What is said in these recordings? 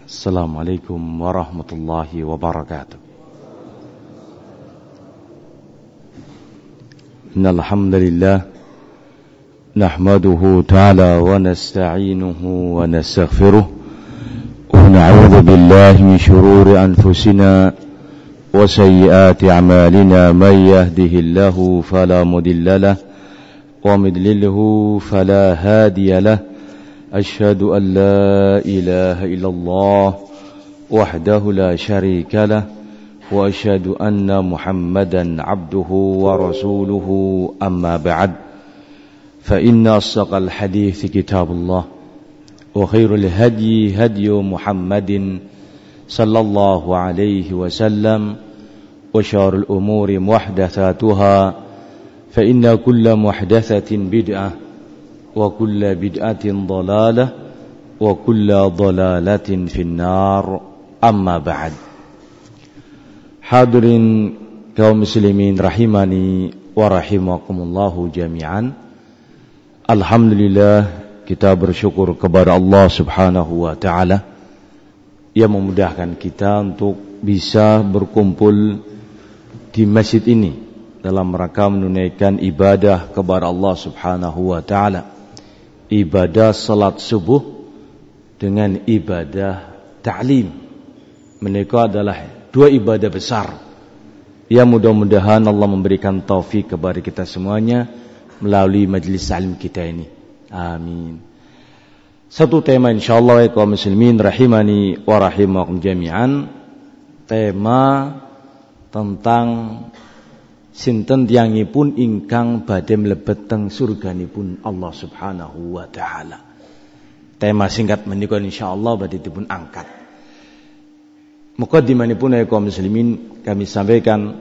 Assalamualaikum warahmatullahi wabarakatuh. Innal hamdalillah nahmaduhu ta'ala wa nasta'inuhu wa nastaghfiruh wa na'udzu billahi min shururi anfusina wa sayyiati a'malina may yahdihillahu fala mudilla lahu wa may yudlilhu fala hadiya lahu. أشهد أن لا إله إلا الله وحده لا شريك له وأشهد أن محمدا عبده ورسوله أما بعد فإن أصدق الحديث كتاب الله وخير الهدي هدي محمد صلى الله عليه وسلم وشر الأمور محدثاتها فإن كل محدثة بدعة wa kullu bid'atin dhalalah wa kullu dhalalatin finnar amma ba'd. Hadirin kaum muslimin rahimani wa rahimakumullahu jami'an. Alhamdulillah, kita bersyukur kepada Allah Subhanahu wa taala yang memudahkan kita untuk bisa berkumpul di masjid ini dalam rangka menunaikan ibadah kepada Allah Subhanahu wa taala. Ibadah salat subuh dengan ibadah ta'lim. Mereka adalah dua ibadah besar yang mudah-mudahan Allah memberikan taufik kepada kita semuanya melalui majlis ta'lim kita ini. Amin. Satu tema insyaallah ya kaum muslimin rahimani wa rahimakum jami'an. Tema tentang sinten tiyangipun ingkang badhe mlebet teng surganipun Allah Subhanahu wa taala. Tema singkat menika insyaallah badhe dipun angkat. Muqaddimanipun ya kaum muslimin kami sampaikan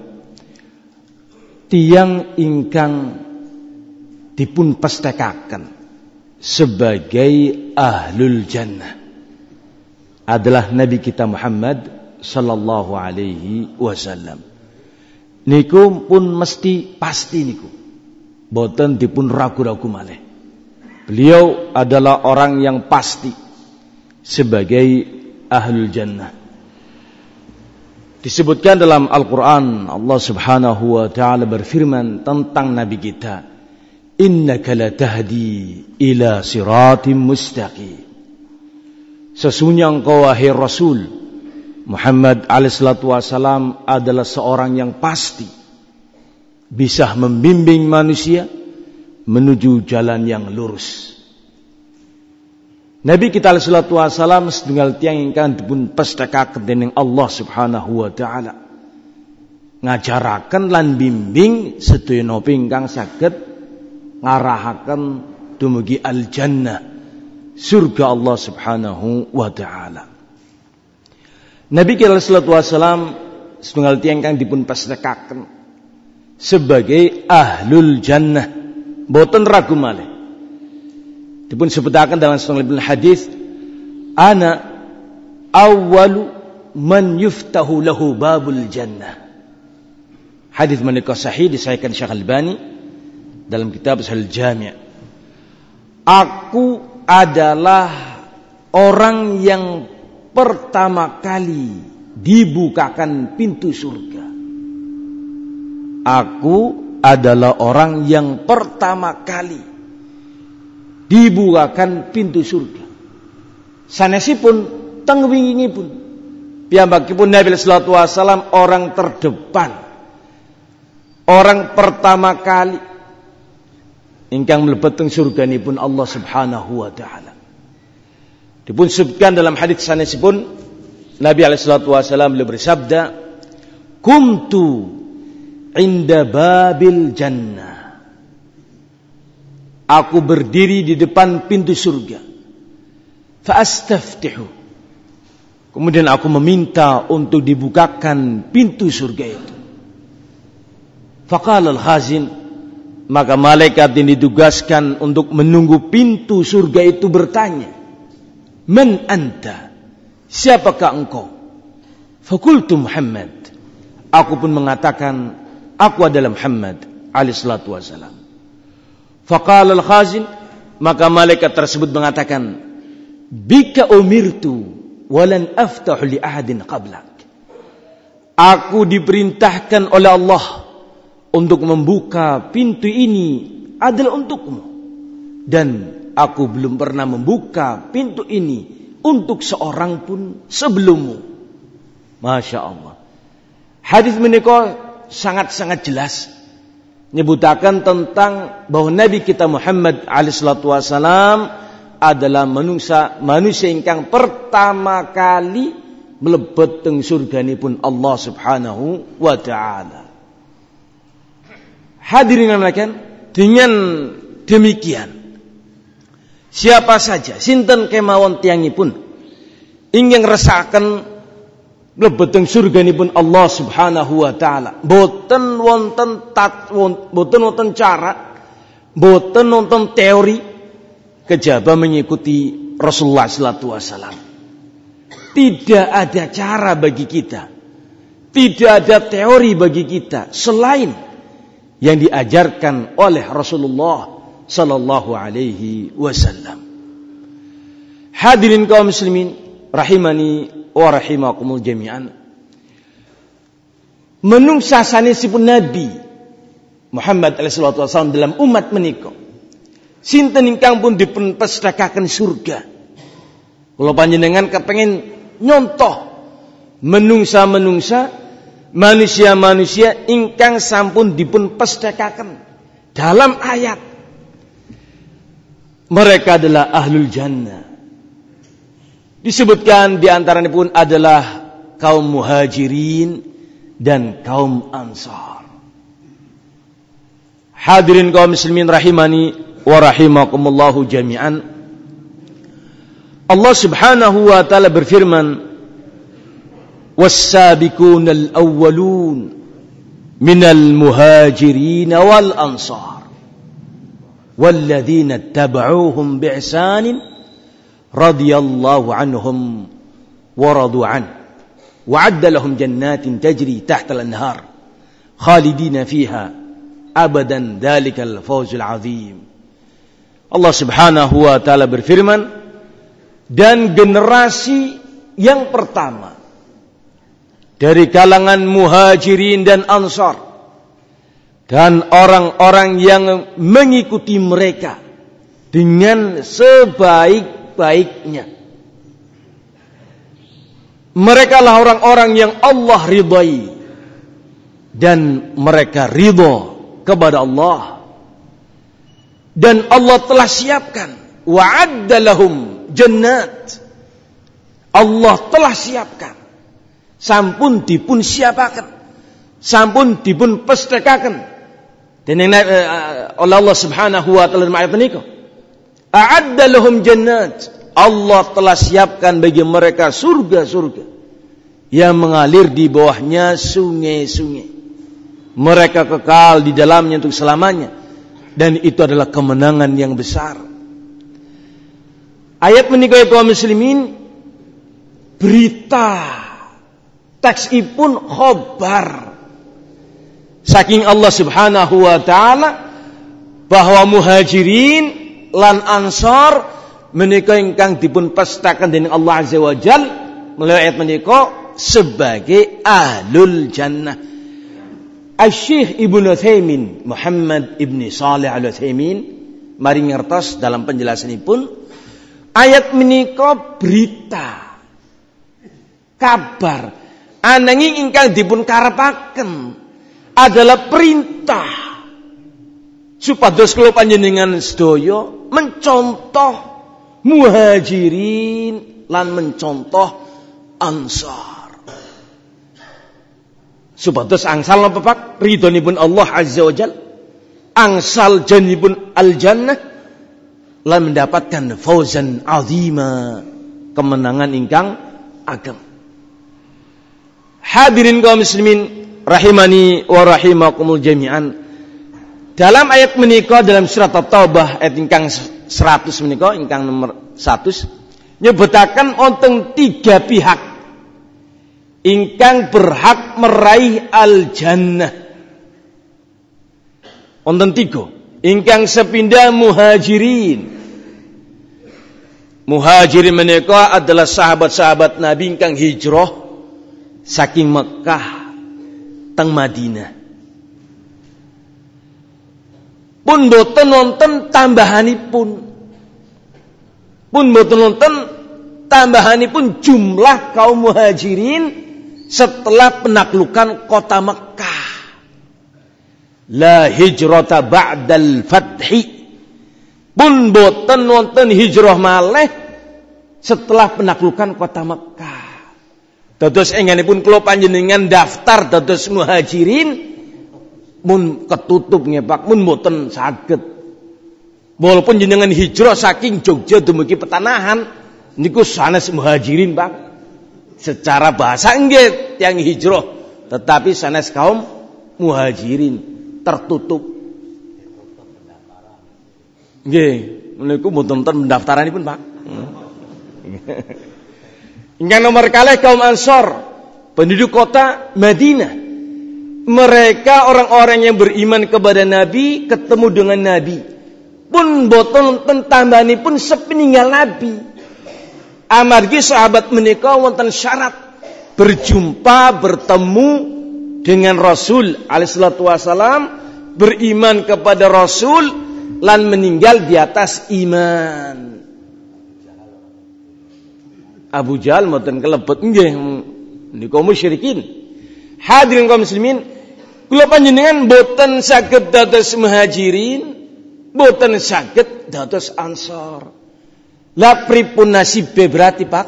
tiyang ingkang dipun pestekaken sebagai ahlul jannah adalah Nabi kita Muhammad sallallahu alaihi wasallam. Niku pun mesti pasti niku. Boten dipun ragu-ragu malih. Beliau adalah orang yang pasti sebagai ahlul jannah. Disebutkan dalam Al-Quran, Allah Subhanahu wa ta'ala berfirman tentang Nabi kita, innaka latahdi ila siratim mustaqim. Sesungguhnya engkau wahai Rasul Muhammad alaihissalatu wassalam adalah seorang yang pasti bisa membimbing manusia menuju jalan yang lurus. Nabi kita alaihissalatu wassalam setunggal tiang ingkang dipun pestekaken dening Allah Subhanahu wa taala ngajaraken lan bimbing sedaya napa ingkang saged ngarahaken dumugi al jannah, surga Allah Subhanahu wa taala. Nabi kita sallallahu alaihi wasallam setunggal tiyang kang dipun pestekaken sebagai ahlul jannah, boten ragu malih. Dipun sebutaken dalam setunggal hadis, ana awwalu man yuftahu lahu babul jannah. Hadis menika sahih disahihkan Syekh Albani dalam kitab Sahih Jami'. Aku adalah orang yang pertama kali dibukakan pintu surga. Aku adalah orang yang pertama kali dibukakan pintu surga. Sanesipun teng wingingipun piyambakipun Nabi sallallahu alaihi wasallam orang terdepan, orang pertama kali ingkang mlebet teng surganipun Allah Subhanahu wa taala. Dipun sebutkan dalam hadis sanesipun Nabi alaihi salatu wasallam beliau bersabda, "Kumtu inda babil jannah." Aku berdiri di depan pintu surga. Fa astaftihu. Kemudian aku meminta untuk dibukakan pintu surga itu. Faqala al-khazin, maka malaikat yang ditugaskan untuk menunggu pintu surga itu bertanya, "Man anta?" Siapakah engkau? Fakultu Muhammad. Aku pun mengatakan, aku adalah Muhammad alaihi salatu wasalam. Faqala al-khazin, maka malaikat tersebut mengatakan, bika umirtu walan aftahu li ahadin qablak. Aku diperintahkan oleh Allah untuk membuka pintu ini adalah untukmu, dan aku belum pernah membuka pintu ini untuk seorang pun sebelummu. Masya Allah. Hadis menika sangat-sangat jelas nyebutakan tentang bahwa Nabi kita Muhammad alaihi salatu wasalam adalah manusia ingkang pertama kali mlebet teng surganipun Allah Subhanahu wa taala. Hadirin sekalian, dengan demikian siapa saja sinten kemawon tiyangipun ingin ngresakaken mlebet teng surganipun Allah Subhanahu wa taala, boten wonten cara, boten wonten teori kejaba mengikuti Rasulullah sallallahu alaihi wasallam. Tidak ada cara bagi kita, tidak ada teori bagi kita selain yang diajarkan oleh Rasulullah sallallahu alaihi wasallam. Hadirin kaum muslimin rahimani wa rahimakumul jami'an. Menungsa sanesipun Nabi Muhammad alaihi salatu wasallam dalam umat menika, sinten ingkang pun dipun pestakaken surga. Kula panjenengan kepengin nyontoh menungsa-menungsa, manusia-manusia ingkang sampun dipun pestakaken dalam ayat. Mereka adalah ahlul jannah. Disebutkan di antaranya pun adalah kaum muhajirin dan kaum ansar. Hadirin kaum muslimin rahimani wa rahimakumullahu jami'an. Allah Subhanahu wa taala berfirman, "Was-sabiqunal awwalun minal muhajirin wal ansar walladzina ittaba'uuhum bi'ihsanin radhiyallahu anhum wa radu an wa 'adda lahum jannatin tajri tahtal anhar khalidina fiha abadan dzalikal fawzul 'adzim." Allah Subhanahu wa taala berfirman, dan generasi yang pertama dari kalangan muhajirin dan ansar dan orang-orang yang mengikuti mereka dengan sebaik-baiknya, mereka lah orang-orang yang Allah ridai dan mereka ridha kepada Allah, dan Allah telah siapkan wa'adda lahum jannat. Allah telah siapkan, sampun dipun siapaken, sampun dipun pestakaken dening oleh Allah Subhanahu wa taala dalam ayat menika. A'adda lahum jannat. Allah telah siapkan bagi mereka surga-surga yang mengalir di bawahnya sungai-sungai. Mereka kekal di dalamnya untuk selamanya, dan itu adalah kemenangan yang besar. Ayat menika kaum muslimin berita, teksipun khobar saking Allah Subhanahu wa taala bahwa muhajirin lan ansar menika ingkang dipun pestaken dening Allah Azza wa Jalla melalui ayat menika sebagai ahlul jannah. Asy-Syaikh Ibnu Utsaimin, Muhammad Ibni Shalih Al-Utsaimin mari ngertos dalam penjelasanipun ayat menika berita, kabar, ananging ingkang dipun karepaken adalah perintah supados kula panjenengan sedaya mencontoh muhajirin lan mencontoh ansar. Supados angsal napa Pak? Ridhonipun Allah Azza wa Jalla, angsal janibun al-jannah lan mendapatkan fauzan azima, kemenangan ingkang ageng. Hadirin kaum muslimin rahimani wa rahimakumul jami'an. Dalam ayat menika dalam surat At-Taubah ayat ingkang 100 menika ingkang nomor 100 nyebutaken wonten 3 pihak ingkang berhak meraih al-jannah. Wonten 3 ingkang sepindah muhajirin, Muhajirin menika adalah sahabat-sahabat Nabi ingkang hijrah saking Mekah teng Madinah. Pun boten wonten tambahanipun. Pun boten wonten tambahanipun jumlah kaum Muhajirin setelah penaklukan kota Mekah. La hijrata ba'dal fathi. Pun boten wonten hijrah malih setelah penaklukan kota Mekah. Dados enganipun kula panjenengan daftar dados Muhajirin mun ketutup nggih Pak, mun boten saged. Walaupun jenengan hijrah saking Jogja dumugi Petanahan niku sanes Muhajirin Pak. Secara bahasa nggih tiyang hijrah, tetapi sanes kaum Muhajirin tertutup. Nggih, niku mboten wonten pendaftaranipun, Pak. Ingkang nomor kalih kaum Ansor, penduduk kota Madinah. Mereka orang-orang yang beriman kepada Nabi, ketemu dengan Nabi. Pun boten wonten tambahanipun sepeninggal Nabi. Amargi sahabat menika wonten syarat berjumpa, bertemu dengan Rasul alaihi salatu wasalam, beriman kepada Rasul lan meninggal di atas iman. Abu Jahal mboten kelebet nggih niku musyrikin. Hadirin kaum muslimin, kula panjenengan boten saged dados Muhajirin, boten saged dados Ansor. Lah pripun nasibe berarti Pak?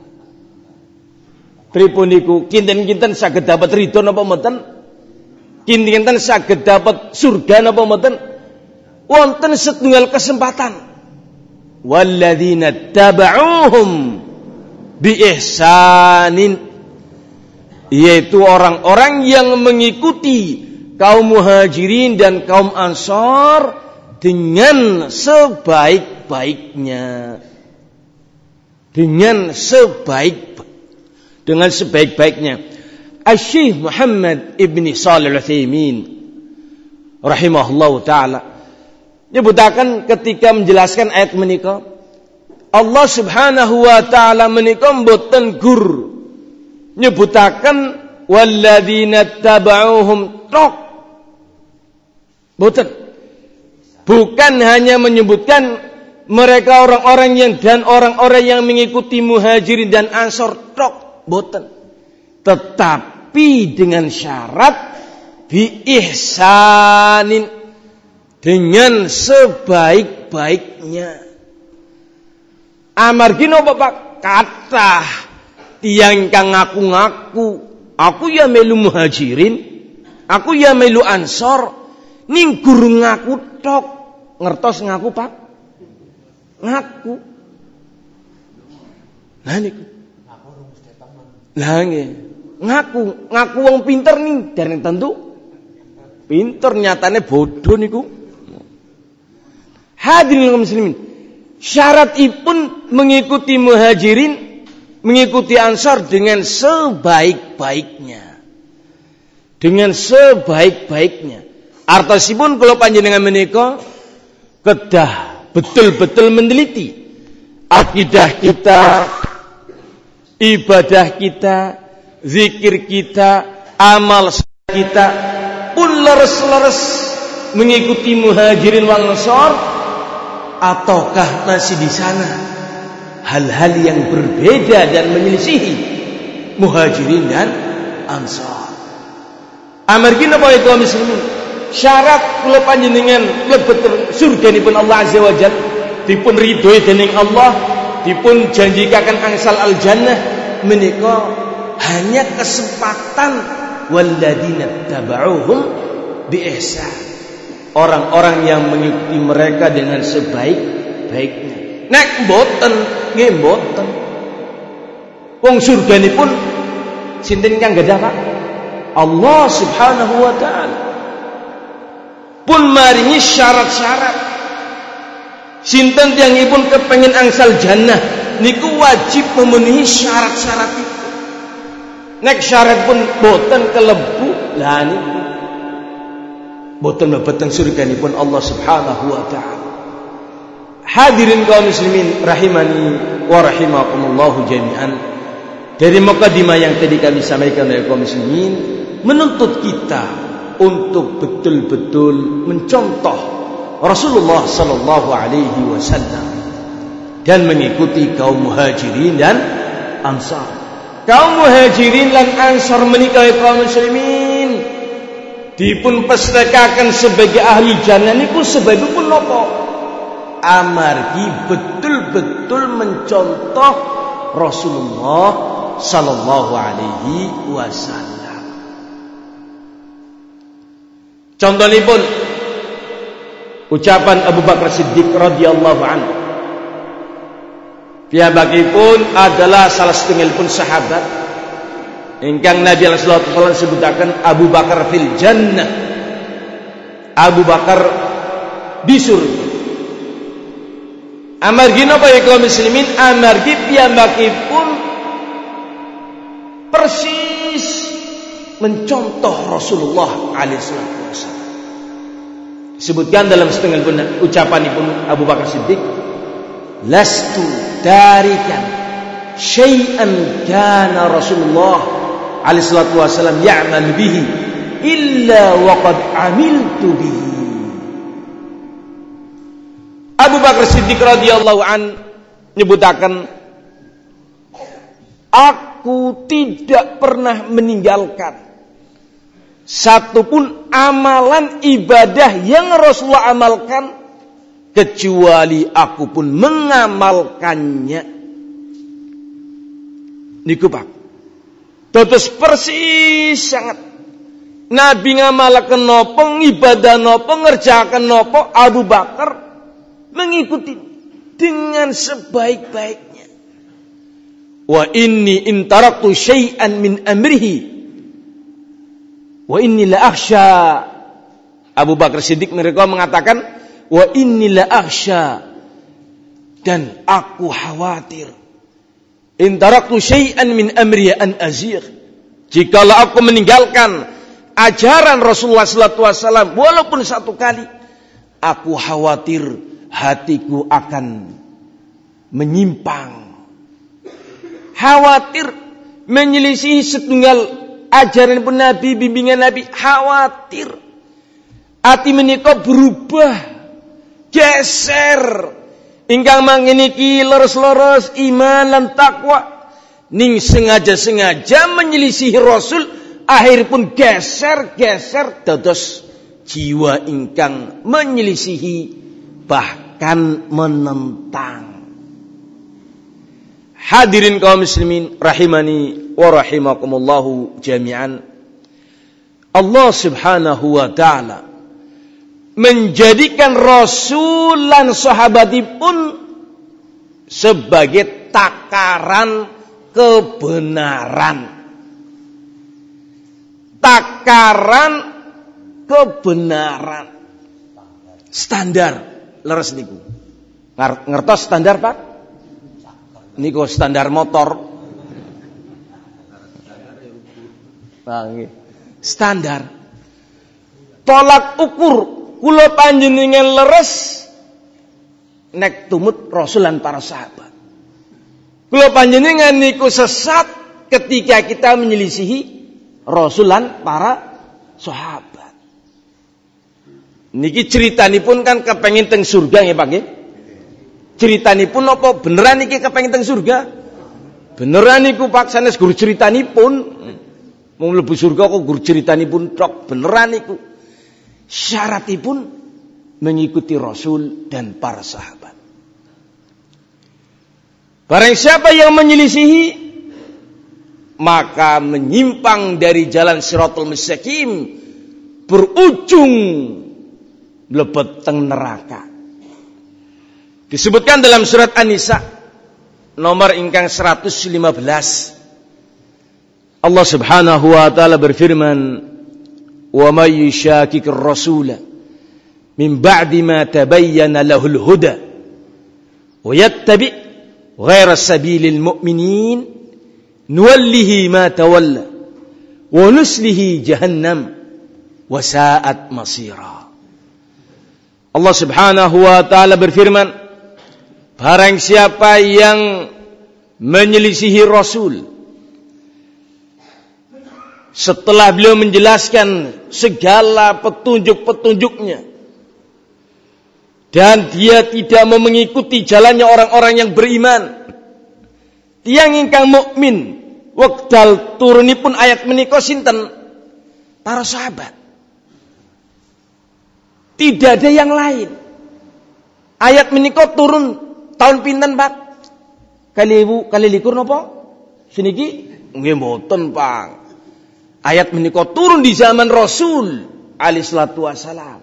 Pripun niku kinten-kinten saged dapat ridho napa mboten? Kinten-kinten saged dapat surga napa mboten? Wonten setunggal kesempatan. Walladzina taba'uhum bi ihsanin, yaitu orang-orang yang mengikuti kaum Muhajirin dan kaum Ansor dengan sebaik-baiknya. Dengan sebaik-baiknya. Asy-Syaikh Muhammad Ibn Shalih Al-Utsaimin rahimahullahu taala nyebutaken ketika menjelaskan ayat menika, Allah Subhanahu wa taala menika mboten gur nyebutaken walladzina tabauhum tok. Mboten. Bukan hanya menyebutkan mereka orang-orang yang mengikuti Muhajirin dan Ansor tok, mboten. Tetapi dengan syarat bi ihsanin, dengan sebaik-baiknya. Amargi napa Pak? Kathah tiyang kang ngaku-ngaku, aku ya melu Muhajirin, aku ya melu Ansor, ning guru ngaku tok. Ngertos ngaku Pak? Ngaku. Lah niku. Lah nggih. Ngaku wong pinter ning dereng tentu pinter, nyatane bodoh niku. Hadirin kaum muslimin, syaratipun mengikuti Muhajirin, mengikuti Ansor dengan sebaik-baiknya. Dengan sebaik-baiknya. Artosipun kula panjenengan menika kedah betul-betul meneliti akidah kita, ibadah kita, zikir kita, amal kita pun leres-leres mengikuti Muhajirin wal Ansor, ataukah masih di sana hal-hal yang berbeda dan menyelisihi Muhajirin dan Ansor. Amargi napa itu muslimin? Syarat kula panjenengan mlebet surganipun Allah Azza wa Jalla, dipun ridhoi dening Allah, dipun janjikaken angsal al jannah menika hanya kesempatan walladzina tabauhum bi ihsan, orang-orang yang mengikuti mereka dengan sebaik-baiknya. Nek mboten nggih mboten, wong surganipun sinten kang gadah Pak? Allah Subhanahu wa taala pun maringi syarat-syarat. Sinten tiyangipun kepengin angsal jannah niku wajib memenuhi syarat-syarat itu. Nek syarat pun boten kelebu, lah niku boten mlebet teng surganipun Allah Subhanahu wa taala. Hadirin kaum muslimin rahimani wa rahimakumullahu jami'an. Dari mukadimah yang tadi kami sampaikan oleh kaum muslimin menuntut kita untuk betul-betul mencontoh Rasulullah sallallahu alaihi wasallam dan mengikuti kaum muhajirin dan ansar. Kaum muhajirin dan ansar menikahi kaum muslimin dipun pestekaken sebagai ahli jannah niku sebabipun napa? Amargi betul-betul mencontoh Rasulullah sallallahu alaihi wasallam. Contohipun ucapan Abu Bakar Siddiq radhiyallahu anhu. Piyambakipun adalah salah setunggalipun sahabat ingkang Nabi sallallahu alaihi wasallam sebutaken Abu Bakar fil jannah. Abu Bakar di surga. Amargi napa ya kaum muslimin? Amargi piyambakipun persis mencontoh Rasulullah alaihi wasallam. Disebutkan dalam setengah ucapanipun Abu Bakar Siddiq, lastu tarikan syai'an kana Rasulullah alaihi wasallam ya'mal bihi illa waqad amiltu bihi. Abu Bakar Siddiq radhiyallahu an nyebutaken, aku tidak pernah meninggalkan satupun amalan ibadah yang Rasulullah amalkan kecuali aku pun mengamalkannya. Niku Pak, terus persis sangat Nabi ngamalaken nopo, ibadah nopo, ngerjakan nopo, Abu Bakar mengikuti dengan sebaik-baiknya. Wa inni in taraktu syai'an min amrihi wa inni la akhsha. Abu Bakar Siddiq mereka mengatakan, wa inni la akhsha, dan aku khawatir, in taraktu syai'an min amri an azigh, jikalau aku meninggalkan ajaran Rasulullah sallallahu alaihi wasallam walaupun satu kali, aku khawatir hatiku akan menyimpang, khawatir menyelisihi setunggal ajaran pun Nabi, bimbingan Nabi, khawatir hati menika berubah, geser ingkang manginiki leres-leres iman lan takwa ning sengaja-sengaja menyelisihi Rasul, akhir pun geser-geser dados jiwa ingkang menyelisihi bahkan menentang. Hadirin kaum muslimin rahimani wa rahimakumullahu jami'an. Allah Subhanahu wa taala menjadikan Rasul lan sahabatipun sebagai takaran kebenaran. Takaran kebenaran. Standar leres niku. Ngertos standar, Pak? Niku standar motor. Standar. Tolak ukur kula panjenengan leres nek tumut Rasul lan para sahabat. Kula panjenengan niku sesat ketika kita menyelisihi Rasul lan para sahabat. Niki ceritanipun kan kepengin teng surga nggih Pak nggih. Ceritanipun apa beneran niki kepengin teng surga? Beneran niku Pak, sanes guru ceritanipun. Mau mlebu surga kok guru ceritanipun tok, beneran niku. Syaratipun mengikuti Rasul dan para sahabat. Barang siapa yang menyelisihi maka menyimpang dari jalan Shiratal Mustaqim, berujung mlebet teng neraka. Disebutkan dalam surat An-Nisa nomor ingkang 115. Allah Subhanahu wa taala berfirman, "Wa may yushaqiqir rasula min ba'di ma tabayyana lahul huda wa yattabi' ghayra sabilil mu'minin nuwallihi ma tawalla wa nuslihi jahannam wa sa'at masira." Allah Subhanahu wa taala berfirman, barang siapa yang menyelisihi Rasul setelah beliau menjelaskan segala petunjuk-petunjuknya dan dia tidak mau mengikuti jalannya orang-orang yang beriman, tiyang ingkang mukmin, wekdal turunipun ayat menika sinten? Para sahabat. Tidak ada yang lain. Ayat menika turun tahun pinten, Pak? Kali likur napa? Seniki nggih mboten, Pak. Ayat menika turun di zaman Rasul alaihi salatu wasalam.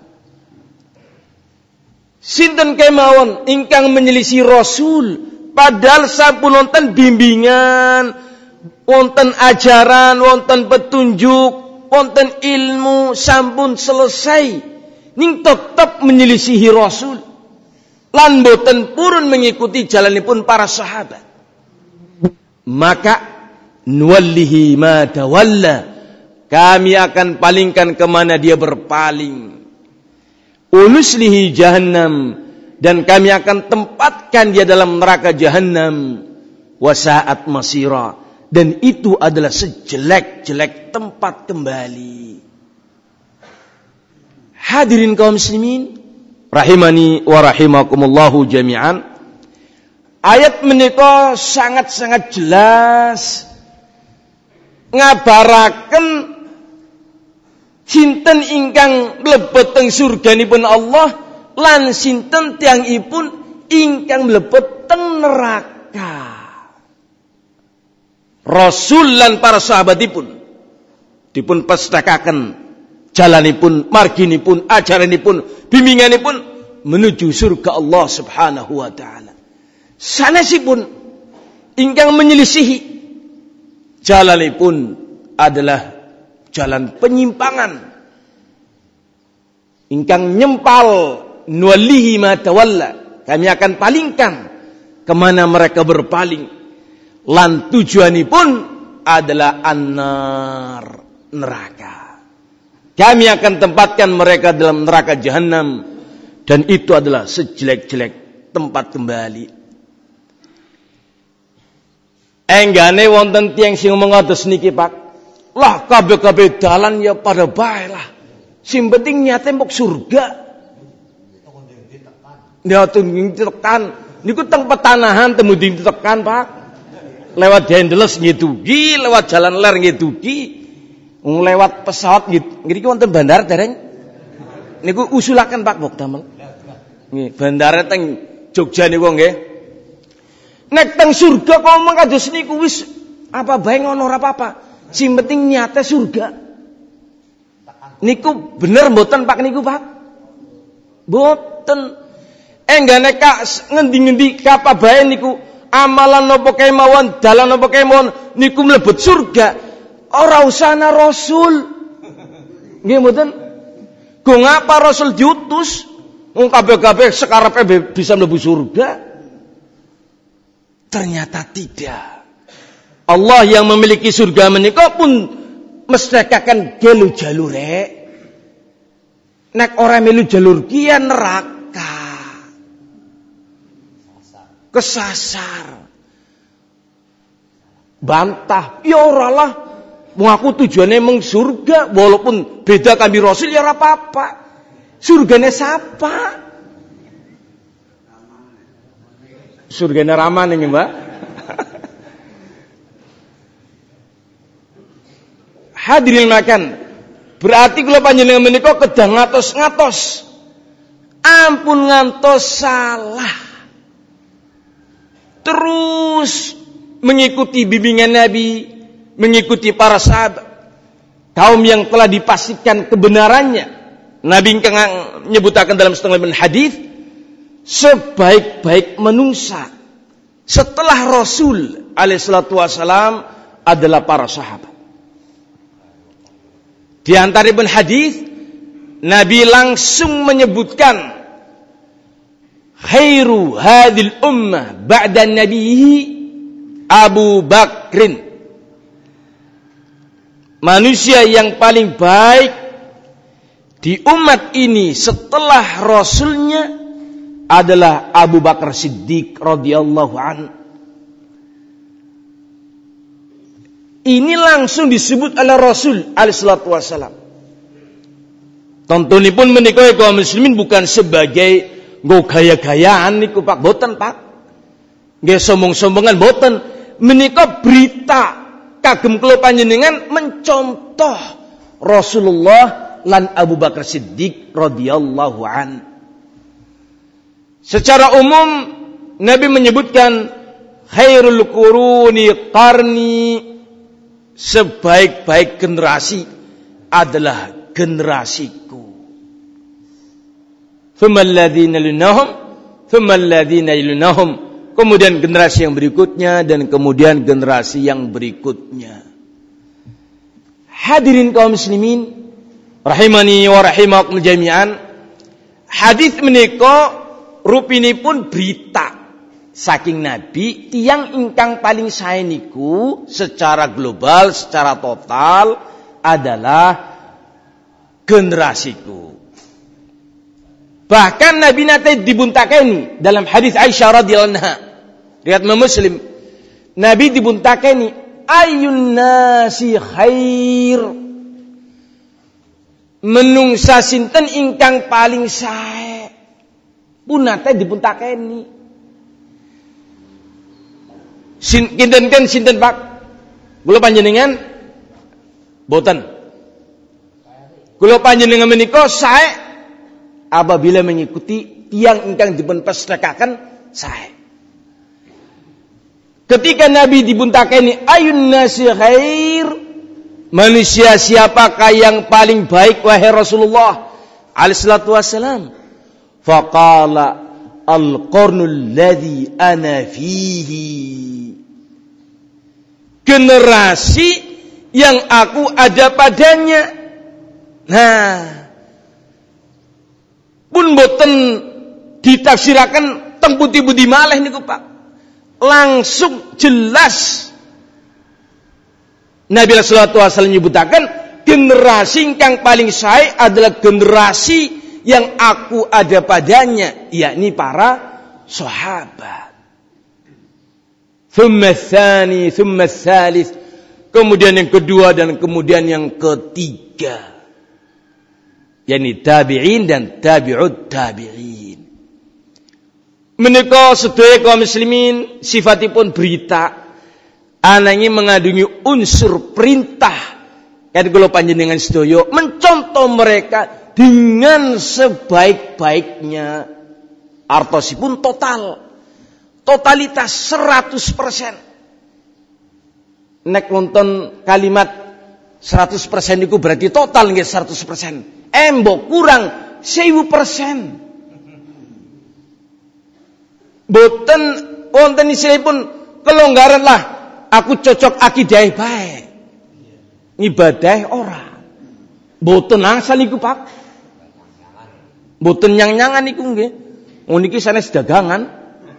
Sinten kemawon ingkang menyelisih Rasul padahal sampun wonten bimbingan, wonten ajaran, wonten petunjuk, wonten ilmu, sampun selesai ning tetep menyelisihi Rasul lan boten purun mengikuti jalanipun para sahabat, maka nuwallihi ma tawalla, kami akan palingkan kemana dia berpaling, unuslihi jahannam, dan kami akan tempatkan dia dalam neraka jahannam, wasaat masira, dan itu adalah sejelek-jelek tempat kembali. Hadirin kaum muslimin rahimani wa rahimakumullahu jami'an, ayat menika sangat-sangat jelas ngabaraken sinten ingkang mlebet teng surganipun Allah lan sinten tiyangipun ingkang mlebet teng neraka. Rasul lan para sahabatipun dipun pestakaken jalanipun, marginipun, ajaranipun, bimbinganipun menuju surga Allah Subhanahu wa taala. Sanesipun ingkang menyelisihi jalanipun adalah jalan penyimpangan. Ingkang nyempal nuwallihi ma tawalla, kami akan palingkan kemana mereka berpaling. Lan tujuanipun adalah an-nar, neraka. Kami akan tempatkan mereka dalam neraka jahanam, dan itu adalah sejelek-jelek tempat kembali. Enggane wonten tiyang sing ngotos niki, Pak. Lah kabeh-kabeh dalan ya pada bae lah. Sing penting nyate mbok surga. Ya tunggu ditekan. Niku teng petanahan temu ditekan, Pak. Lewat Dendeles nggih dugi, lewat jalan ler nggih dugi. Lewat pesawat ngriki wonten bandara dereng. Niku usulaken Pak Bok damel. Nggih, bandara teng Jogja niku nggih. Nek teng surga kok omong kados niku wis apa bae ngono ora apa-apa. Sing penting nyate surga. Niku bener mboten Pak niku, Pak? Mboten. Enggane Kak ngendi-ngendi apa bae niku amalan napa kemawon, dalan napa kemawon niku mlebet surga. Ora usah ana Rasul. Nggih mboten? Go ngapa Rasul diutus? Wong kabeh-kabeh sekarepe bisa mlebu surga. Ternyata tidak. Allah yang memiliki surga menika pun mestakaken gelu jalure. Nek ora melu jalur kian neraka. Kesasar. Bantah. Ya ora lah. Wong aku tujuannya meng surga, walaupun beda kami Rasul ya ora apa-apa. Surgane sapa? Surgane Rahman ini, Mbak. Hadirin makan. Berarti kula panjenengan menika kedah ngatos-ngatos. Ampun ngantos salah. Terus mengikuti bimbingan Nabi, mengikuti para sahabat, kaum yang telah dipastikan kebenarannya. Nabi ingkang nyebutaken dalam setengah hadis, sebaik-baik manungsa setelah Rasul alaihi salatu wasalam adalah para sahabat. Di antaripun hadis Nabi langsung menyebutkan khairu hadil ummah ba'da nabiyhi Abu Bakrin. Manusia yang paling baik di umat ini setelah Rasulnya adalah Abu Bakar Siddiq radhiyallahu an. Ini langsung disebut oleh Rasul alaihi salatu wasallam. Tontonipun menika kaum muslimin bukan sebagai nggo gaya-gayaan niku Pak, boten Pak. Nggih sombong-sombongan boten. Menika berita kagem kula panjenengan mencontoh Rasulullah lan Abu Bakar Siddiq radhiyallahu an. Secara umum Nabi menyebutkan khairul quruni qarni, sebaik-baik generasi adalah generasiku. Tsummal ladzina yalunahum, tsummal ladzina yalunahum, kemudian generasi yang berikutnya dan kemudian generasi yang berikutnya. Hadirin kaum muslimin rahimani wa rahimakum jami'an, hadis menika rupinipun berita saking Nabi tiyang ingkang paling sae niku secara global, secara total adalah generasiku. Bahkan Nabi nate dibuntakeni dalam hadis Aisyah radhiyallahu anha, riwayat Muslim. Nabi dibuntakeni, ayyun nasi khair, menungsa sinten ingkang paling sae. Pun nate dibuntakeni. Kinten sinten Pak? Kula panjenengan boten. Kula panjenengan menika sae apabila mengikuti tiyang ingkang dipun pesthekaken sae. Ketika Nabi dibuntakeni ayun nasi khair, manusia siapakah yang paling baik wahai Rasulullah alaihi salatu wasalam? Faqala al-qarnul ladzi ana fihi, generasi yang aku ada padanya. Nah, pun boten ditafsiraken teng pundi-pundi malih niku Pak. Langsung jelas Nabi sallallahu alaihi wasallam nyebutaken generasi ingkang paling sae adalah generasi yang aku ada padanya, yakni para sahabat. Thumma tsani, thumma tsalits, kemudian yang kedua dan kemudian yang ketiga, yakni tabi'in dan tabi'ut tabi'in. Menika sedaya kaum muslimin sifatipun berita ananging mengandungi unsur perintah. Kan kula panjenengan sedaya mencontoh mereka dengan sebaik-baiknya, artosipun total, totalitas 100%. Nek wonten kalimat 100% niku berarti total nggih 100%. Mbok kurang 1000%. Boten wonten istilahipun kelonggaran lah, aku cocok akidah bae. Ibadah ora. Boten angsal niku Pak. Boten nyang-nyangan niku nggih. Niki sanes dagangan.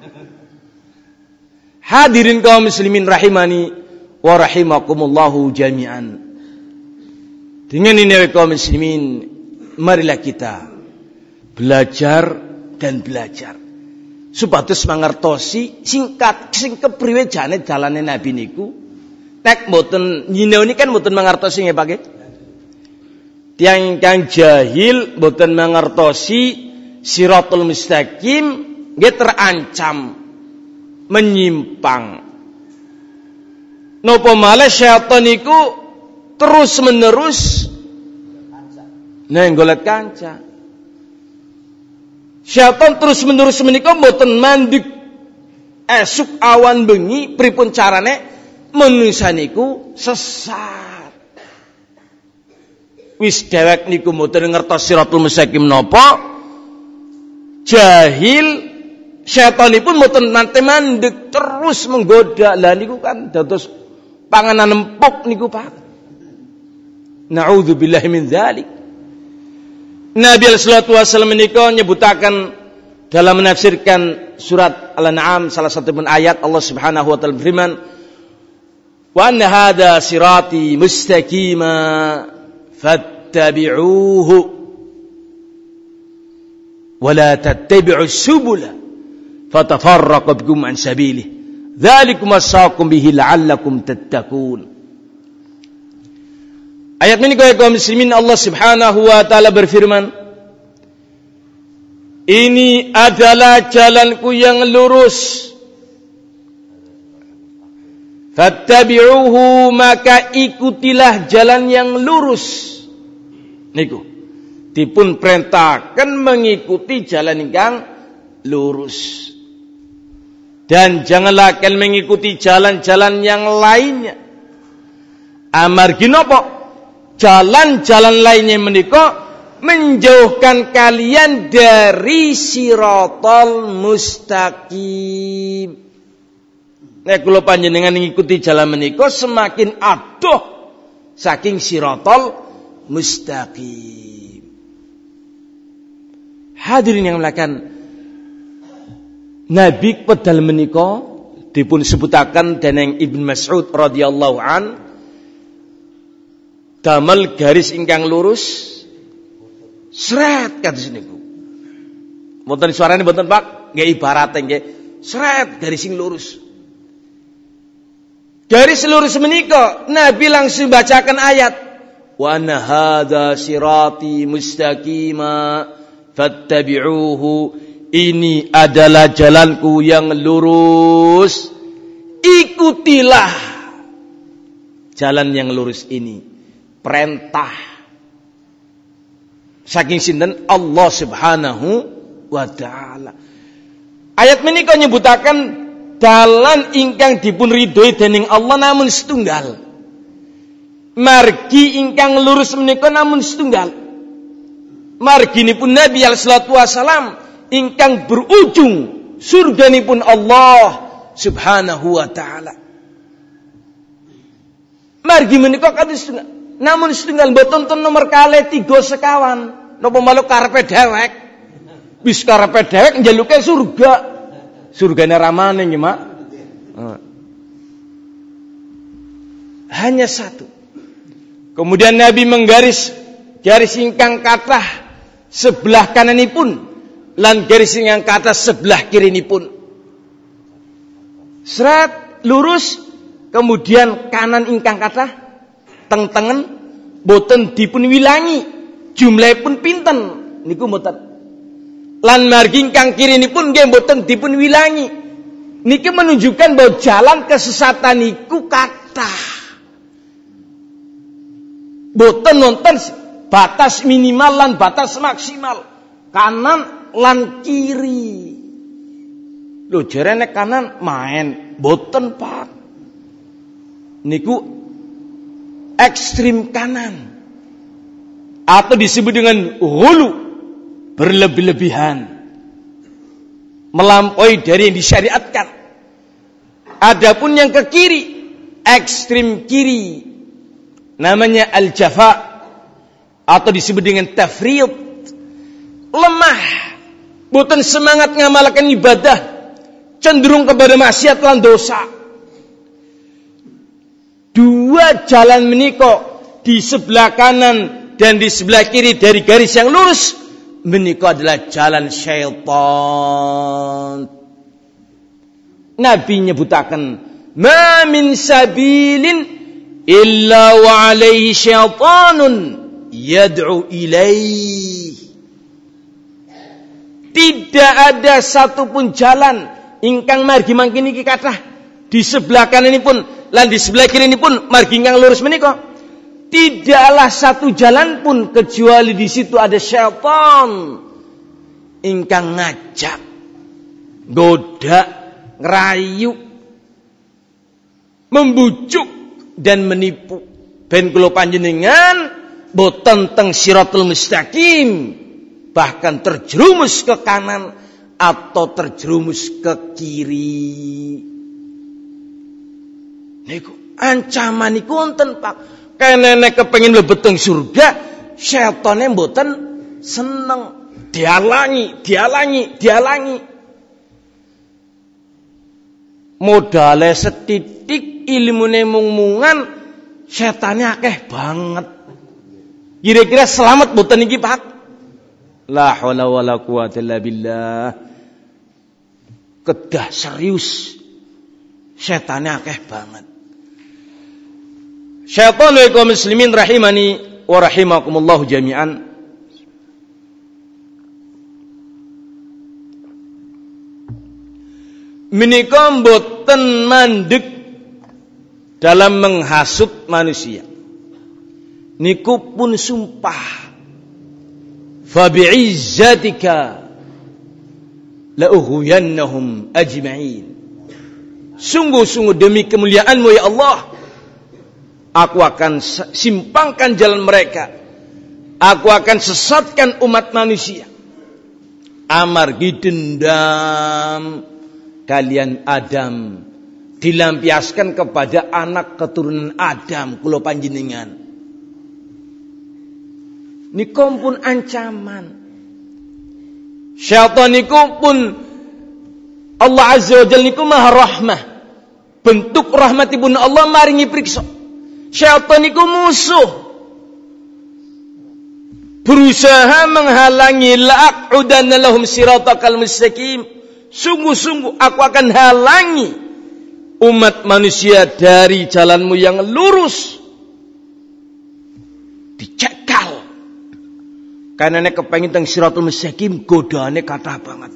Hadirin kaum muslimin rahimani wa rahimakumullahu jami'an. Dengan ini kaum muslimin, marilah kita belajar dan belajar supados mangertosi sing kepriwe jane dalane Nabi niku. Nek mboten nyinaoni kan mboten mangertosi nggih Pak nggih. Tiang ingkang jahil mboten mangertosi siratul mustaqim nggih terancam menyimpang. Napa malih syaitan niku terus-menerus golek kanca. Syaitan terus-menerus menika mboten mandeg esuk awan bengi pripun carane manusa niku sesat. Wis dhewek niku mboten ngertos siratul mustaqim napa, jahil, syaitanipun mboten nate mandeg terus menggoda. Lah niku kan dados panganan empuk niku Pak. Na'udzubillahi min dzalik. Nabi sallallahu alaihi wasallam menika nyebutaken dalam menafsirkan surat Al-An'am salah satu pun ayat Allah Subhanahu wa taala berfirman, "Wa anna hadza sirati mustaqima" fattabi'uhu. wala tattabi'us subula fatafarraqu bikum an sabilihi dzalikum wasaqum bihi la'allakum tattaqun. Ayat ini kaum muslimin, Allah Subhanahu wa taala berfirman, ini adalah jalanku yang lurus, fattabi'uhu, maka ikutilah jalan yang lurus. Niku dipun perintahkan mengikuti jalan yang lurus, dan janganlah kalian mengikuti jalan-jalan yang lainnya. Amargi napa? Jalan-jalan lainnya menika menjauhkan kalian dari siratal mustaqim. Nek kula panjenengan ngikuti jalan menika semakin adoh saking siratal mustaqim. Hadirin yang mulakan, Nabi pedal menika dipun sebutaken dening Ibnu Mas'ud radhiyallahu an, damel garis ingkang lurus sret kados niku. Mboten suarane mboten Pak, nggih ibarate nggih sret garis sing lurus. Garis lurus menika Nabi langsung bacakan ayat, wa anna hadza sirati mustaqima fattabi'uhu, ini adalah jalanku yang lurus, ikutilah jalan yang lurus ini. Perintah saking sinten? Allah Subhanahu wa taala. Ayat menika nyebutaken dalan ingkang dipun ridhoi dening Allah namun setunggal. Margi ingkang lurus menika namun setunggal. Marginipun Nabi sallallahu alaihi wasallam ingkang berujung surganipun Allah Subhanahu wa taala. Margi menika kados setunggal. Namun setunggal mboten ten nomor kalih 3 sekawan. Napa malu karepe dhewek. Wis karepe dhewek njaluke surga. Surgane ramane nggih, Mak. Hanya satu. Kemudian Nabi menggaris garis ingkang kathah sebelah kananipun lan garis ingkang kathah sebelah kirinipun. Seret lurus, kemudian kanan ingkang kathah teng-tengen boten dipun wilangi, jumlahipun pinten niku mboten. Lan margi ingkang kirinipun nggih mboten dipun wilangi. Niki menunjukkan bahwa jalan kesesatan niku kathah. Boten nonton batas minimal lan batas maksimal, kanan lan kiri. Lho jarene kanan main, boten Pak. Niku ekstrim kanan, atau disebut dengan hulu, berlebih-lebihan, melampaui dari yang disyariatkan. Adapun yang ke kiri, ekstrim kiri, namanya al-jafa, atau disebut dengan tafriid, lemah, boten semangat ngamalkan ibadah, cenderung kepada maksiat lan dosa. Dua jalan menika di sebelah kanan dan di sebelah kiri dari garis yang lurus menika adalah jalan syaitan. Nabi nyebutaken, ma min sabilin illa wa alaihi syaitanun yad'u ilaih. Tidak ada satupun jalan ingkang margi mangkin iki kathah di sebelah kananipun lan di sebelah kirinipun margi ingkang lurus menika. Tidaklah satu jalan pun kecuali di situ ada syaitan ingkang ngajak, goda, ngerayu, membujuk dan menipu. Ben kula panjenengan boten teng siratal mustaqim, bahkan terjerumus ke kanan atau terjerumus ke kiri. Niku ancaman niku wonten Pak. Kenene kepengin mlebet teng surga, syetane mboten seneng, dialangi. Modale setitik, ilmune mung-mungan, setane akeh banget. Kira-kira selamat mboten iki Pak? La haula wala quwata illa billah. Kedah serius. Setannya akeh banget. Syaitan wa kaum muslimin rahimani wa rahimakumullah jami'an. Menika mboten mandeg dalam menghasut manusia. Niku pun sumpah. Fa bi'izzatika la ughwiyannahum ajma'in. Sungguh-sungguh demi kemuliaanmu ya Allah, aku akan simpangkan jalan mereka. Aku akan sesatkan umat manusia. Amargi dendam kalian Adam dilampiaskan kepada anak keturunan Adam kula panjenengan. Niku pun ancaman. Syaitan niku pun Allah Azza wa Jalla niku maha rahmah. Bentuk rahmatipun Allah maringi priksa. Syaitan niku musuh. Berusaha menghalangi la'aqudanna lahum siratakal mustaqim. Sungguh-sungguh aku akan halangi umat manusia dari jalanmu yang lurus. Dicekal. Karena nek kepengin teng siratul mustaqim godaane kathah banget.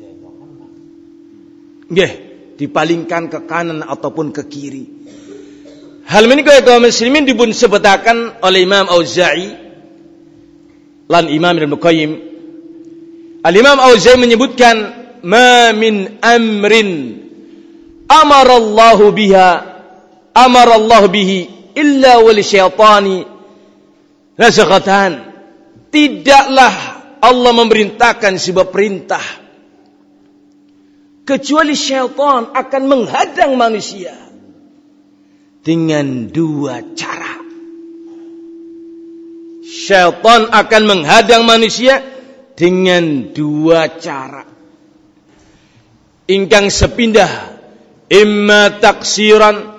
Nggih, dipalingkan ke kanan ataupun ke kiri. Hal menika kaum muslimin dipun sebutaken oleh Imam Auza'i lan Imam Ibnu Qayyim. Al-Imam Auza'i menyebutkan ma min amrin amarallahu bihi illa wal syaitani nazaghatan. Tidaklah Allah memerintahkan sebuah perintah kecuali syaitan akan menghadang manusia dengan dua cara. Syaitan akan menghadang manusia dengan dua cara. Ingkang sepindah, imma taksiran,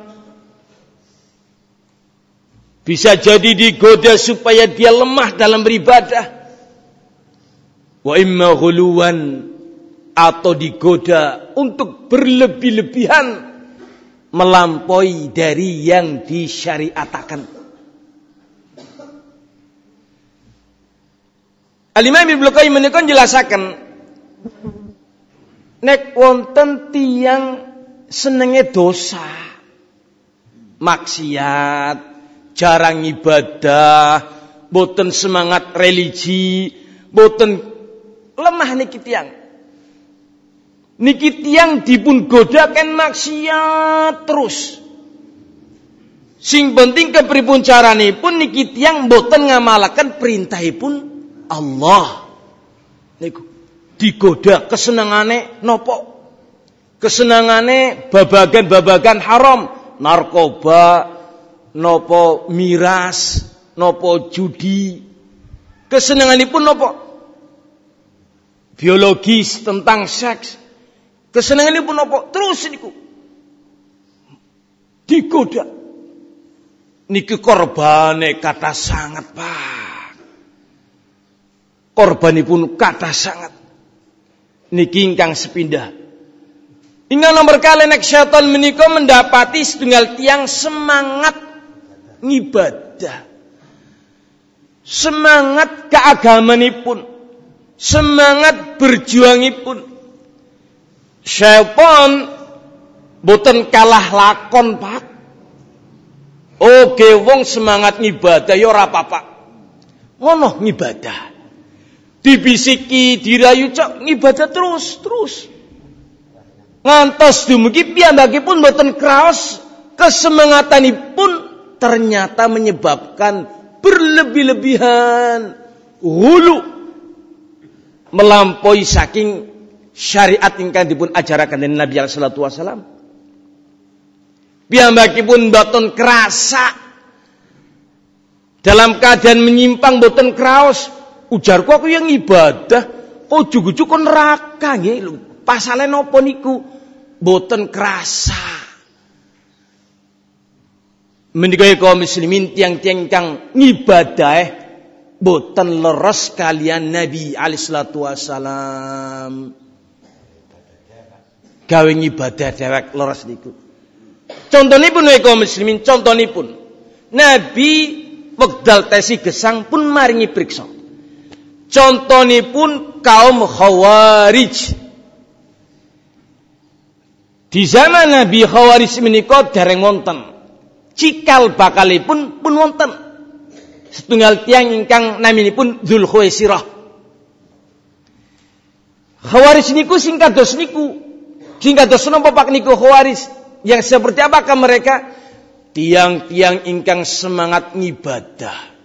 bisa jadi digoda supaya dia lemah dalam beribadah. Wa imma ghuluwan, atau digoda untuk berlebih-lebihan melampaui dari yang disyariatakan. Al-Imam Ibnu Qayyim menika jelasaken nek wonten tiyang senenge dosa, maksiat, jarang ibadah, boten semangat religi, boten lemah niki tiyang. Niki tiyang dipun godaken maksiat terus. Sing penting kepripun caranipun niki tiyang boten ngamalaken perintahipun Allah. Niku digoda kesenangane nopo? Kesenangane babagan-babagan haram, narkoba, nopo miras, nopo judi. Kesenanganipun nopo? Biologis, tentang seks. Kesenanganipun nopo? Terus niku digoda. Niki korbane kata sangat, Pak. Korbanipun kata sangat. Niki ingkang sepindah. Ingkang nomor kali nek syaitan menika mendapati setunggal tiang semangat ngibadah. Semangat keagamanipun. Semangat berjuangipun. Syaitan boten kalah lakon, Pak. Oke, wong semangat ngibadah ya ora apa-apa. Ngono ngibadah. Dibisiki, dirayu cok ngibadah terus. Ngantos dumugi piyambakipun boten kraos kesemangatanipun ternyata menyebabkan berlebih-lebihan, hulu melampaui saking syariat ingkang dipun ajaraken dening Nabi sallallahu alaihi wasallam. Piyambakipun boten kerasa dalam keadaan menyimpang boten kraos. Ujarku aku yang ibadah, ujug-ujug kon neraka nggih lho. Pasale napa niku? Boten kerasa. Menika kaum muslimin tiang-tiang kang ngibadah boten leres kalian Nabi alaihi salatu wasalam. Gawe ibadah dewek leres niku. Contonipun kaum muslimin, contonipun Nabi wekdal tesi gesang pun maringi priksa. Contonipun kaum Khawarij. Di zaman Nabi Khawarij menika dereng wonten. Cikal bakalipun pun wonten. Setunggal tiang ingkang naminipun Dzulkhuwaisirah. Khawarij niku sing kados niku. Sing kados napa Pak niku Khawarij? Yang seperti apakah mereka? Tiang-tiang ingkang semangat ngibadah.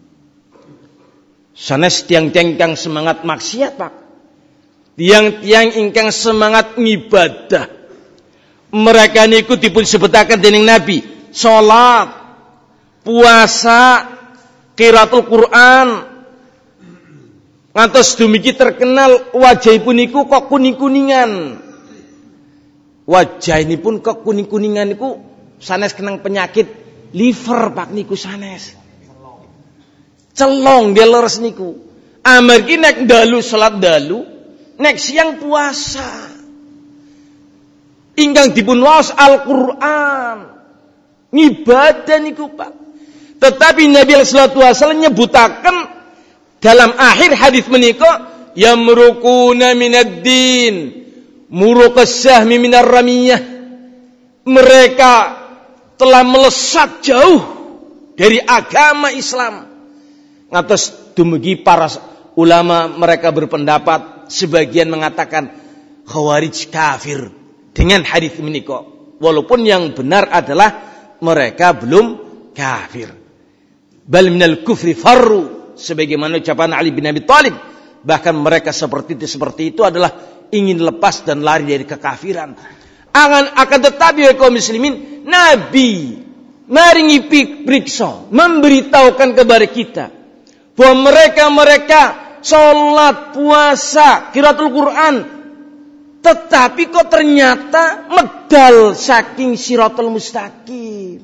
Sanes tiang-tiang ingkang semangat maksiat, Pak. Tiang-tiang ingkang semangat ngibadah. Mereka niku dipun sebutaken dening Nabi, salat, puasa, qiraatul Quran. Ngantos dumiki terkenal wajahipun niku kok kuning-kuningan. Wajah ini pun kok kuning-kuningan niku sanes kenang penyakit liver Pak niku sanes. Celong dia leres niku. Amargi nek dalu salat dalu, nek siang puasa. Ingkang dipun waos Al-Qur'an. Ngibadah niku Pak. Tetapi Nabi sallallahu alaihi wasallam nyebutaken dalam akhir hadis menika yamruquna minad din muruqas sahmi minar ramiyah. Mereka telah melesat jauh dari agama Islam. Ngatos dumugi para ulama mereka berpendapat, sebagian mengatakan Khawarij kafir dengan hadis menika. Walaupun yang benar adalah mereka belum kafir. Bal minal kufri farru, sebagaimana ucapan Ali bin Abi Thalib. Bahkan mereka seperti itu adalah ingin lepas dan lari dari kekafiran. Akan tetapi kaum muslimin, Nabi maringi priksa, memberitahukan kepada kita bahwa mereka salat, puasa, qiraatul Quran, tetapi kok ternyata medal saking siratal mustaqim,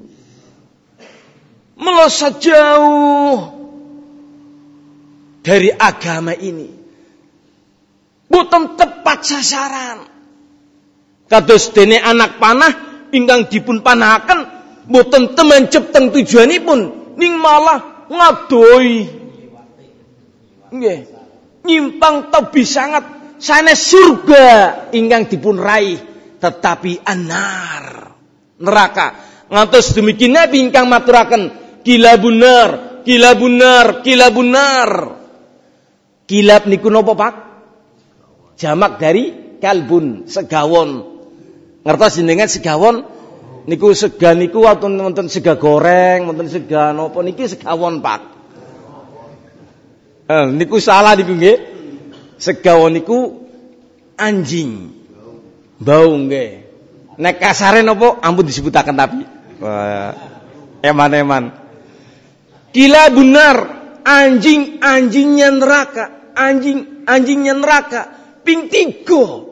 melesat jauh dari agama ini, boten tepat sasaran. Kados dene anak panah ingkang dipun panahaken boten temencep teng tujuanipun, ning malah ngadoi. Nggih. Nyimpang tebi sangat sanes surga ingkang dipun raih, tetapi anar, neraka. Ngantos demikian Nabi ingkang maturaken kilabunar, kilabunar, kilabunar. Kilab niku napa Pak? Jamak dari kalbun, segawon. Ngertos jenengan segawon? Niku sega niku wonten sega goreng, wonten sega napa niki segawon Pak. Niku salah niku nggih. Segawon niku anjing. Bau nggih. Nek kasare napa ampun disebutaken tapi. Eman-eman. Gila benar, anjingnya neraka, anjingnya neraka. Ping 3.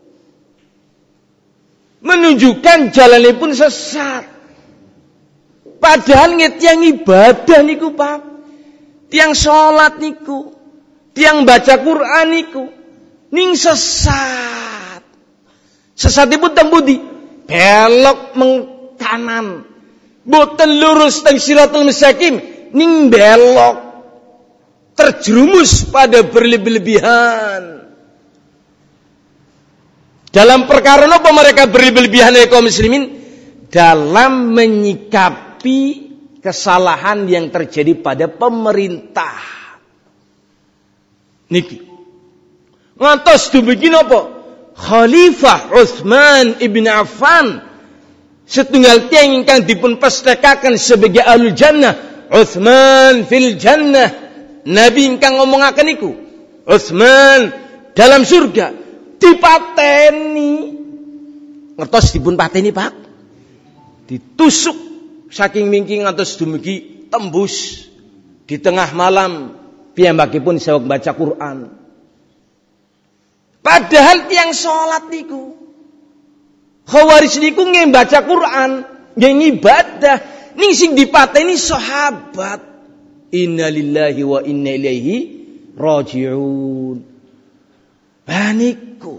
Menunjukkan jalannya pun sesat. Padahal tiang ibadah niku Pak, tiang sholat niku, tiang baca Quran niku, ning sesat. Sesatipun teng budi, belok mengkanan, boten lurus teng siratal mustaqim, ning belok, terjerumus pada berlebih-lebihan. Dalam perkara apa mereka berlebih-lebihan ya kaum muslimin? Dalam menyikapi kesalahan yang terjadi pada pemerintah. Niki. Ngantos dumugi napa? Khalifah Utsman ibn Affan, setunggal tiang ingkang dipun pestekaken sebagai ahlul jannah, Utsman fil jannah. Nabi ingkang ngomongaken niku, Utsman dalam surga. Dipateni. Ngertos dipun pateni Pak? Ditusuk saking mingking ngantos dumugi tembus di tengah malam piyambakipun saweg baca Quran. Padahal tiang salat niku, Khawarij niku nggih baca Quran, nggih ibadah, ning sing dipateni sahabat. Inna lillahi wa inna ilaihi raji'un. Baniku.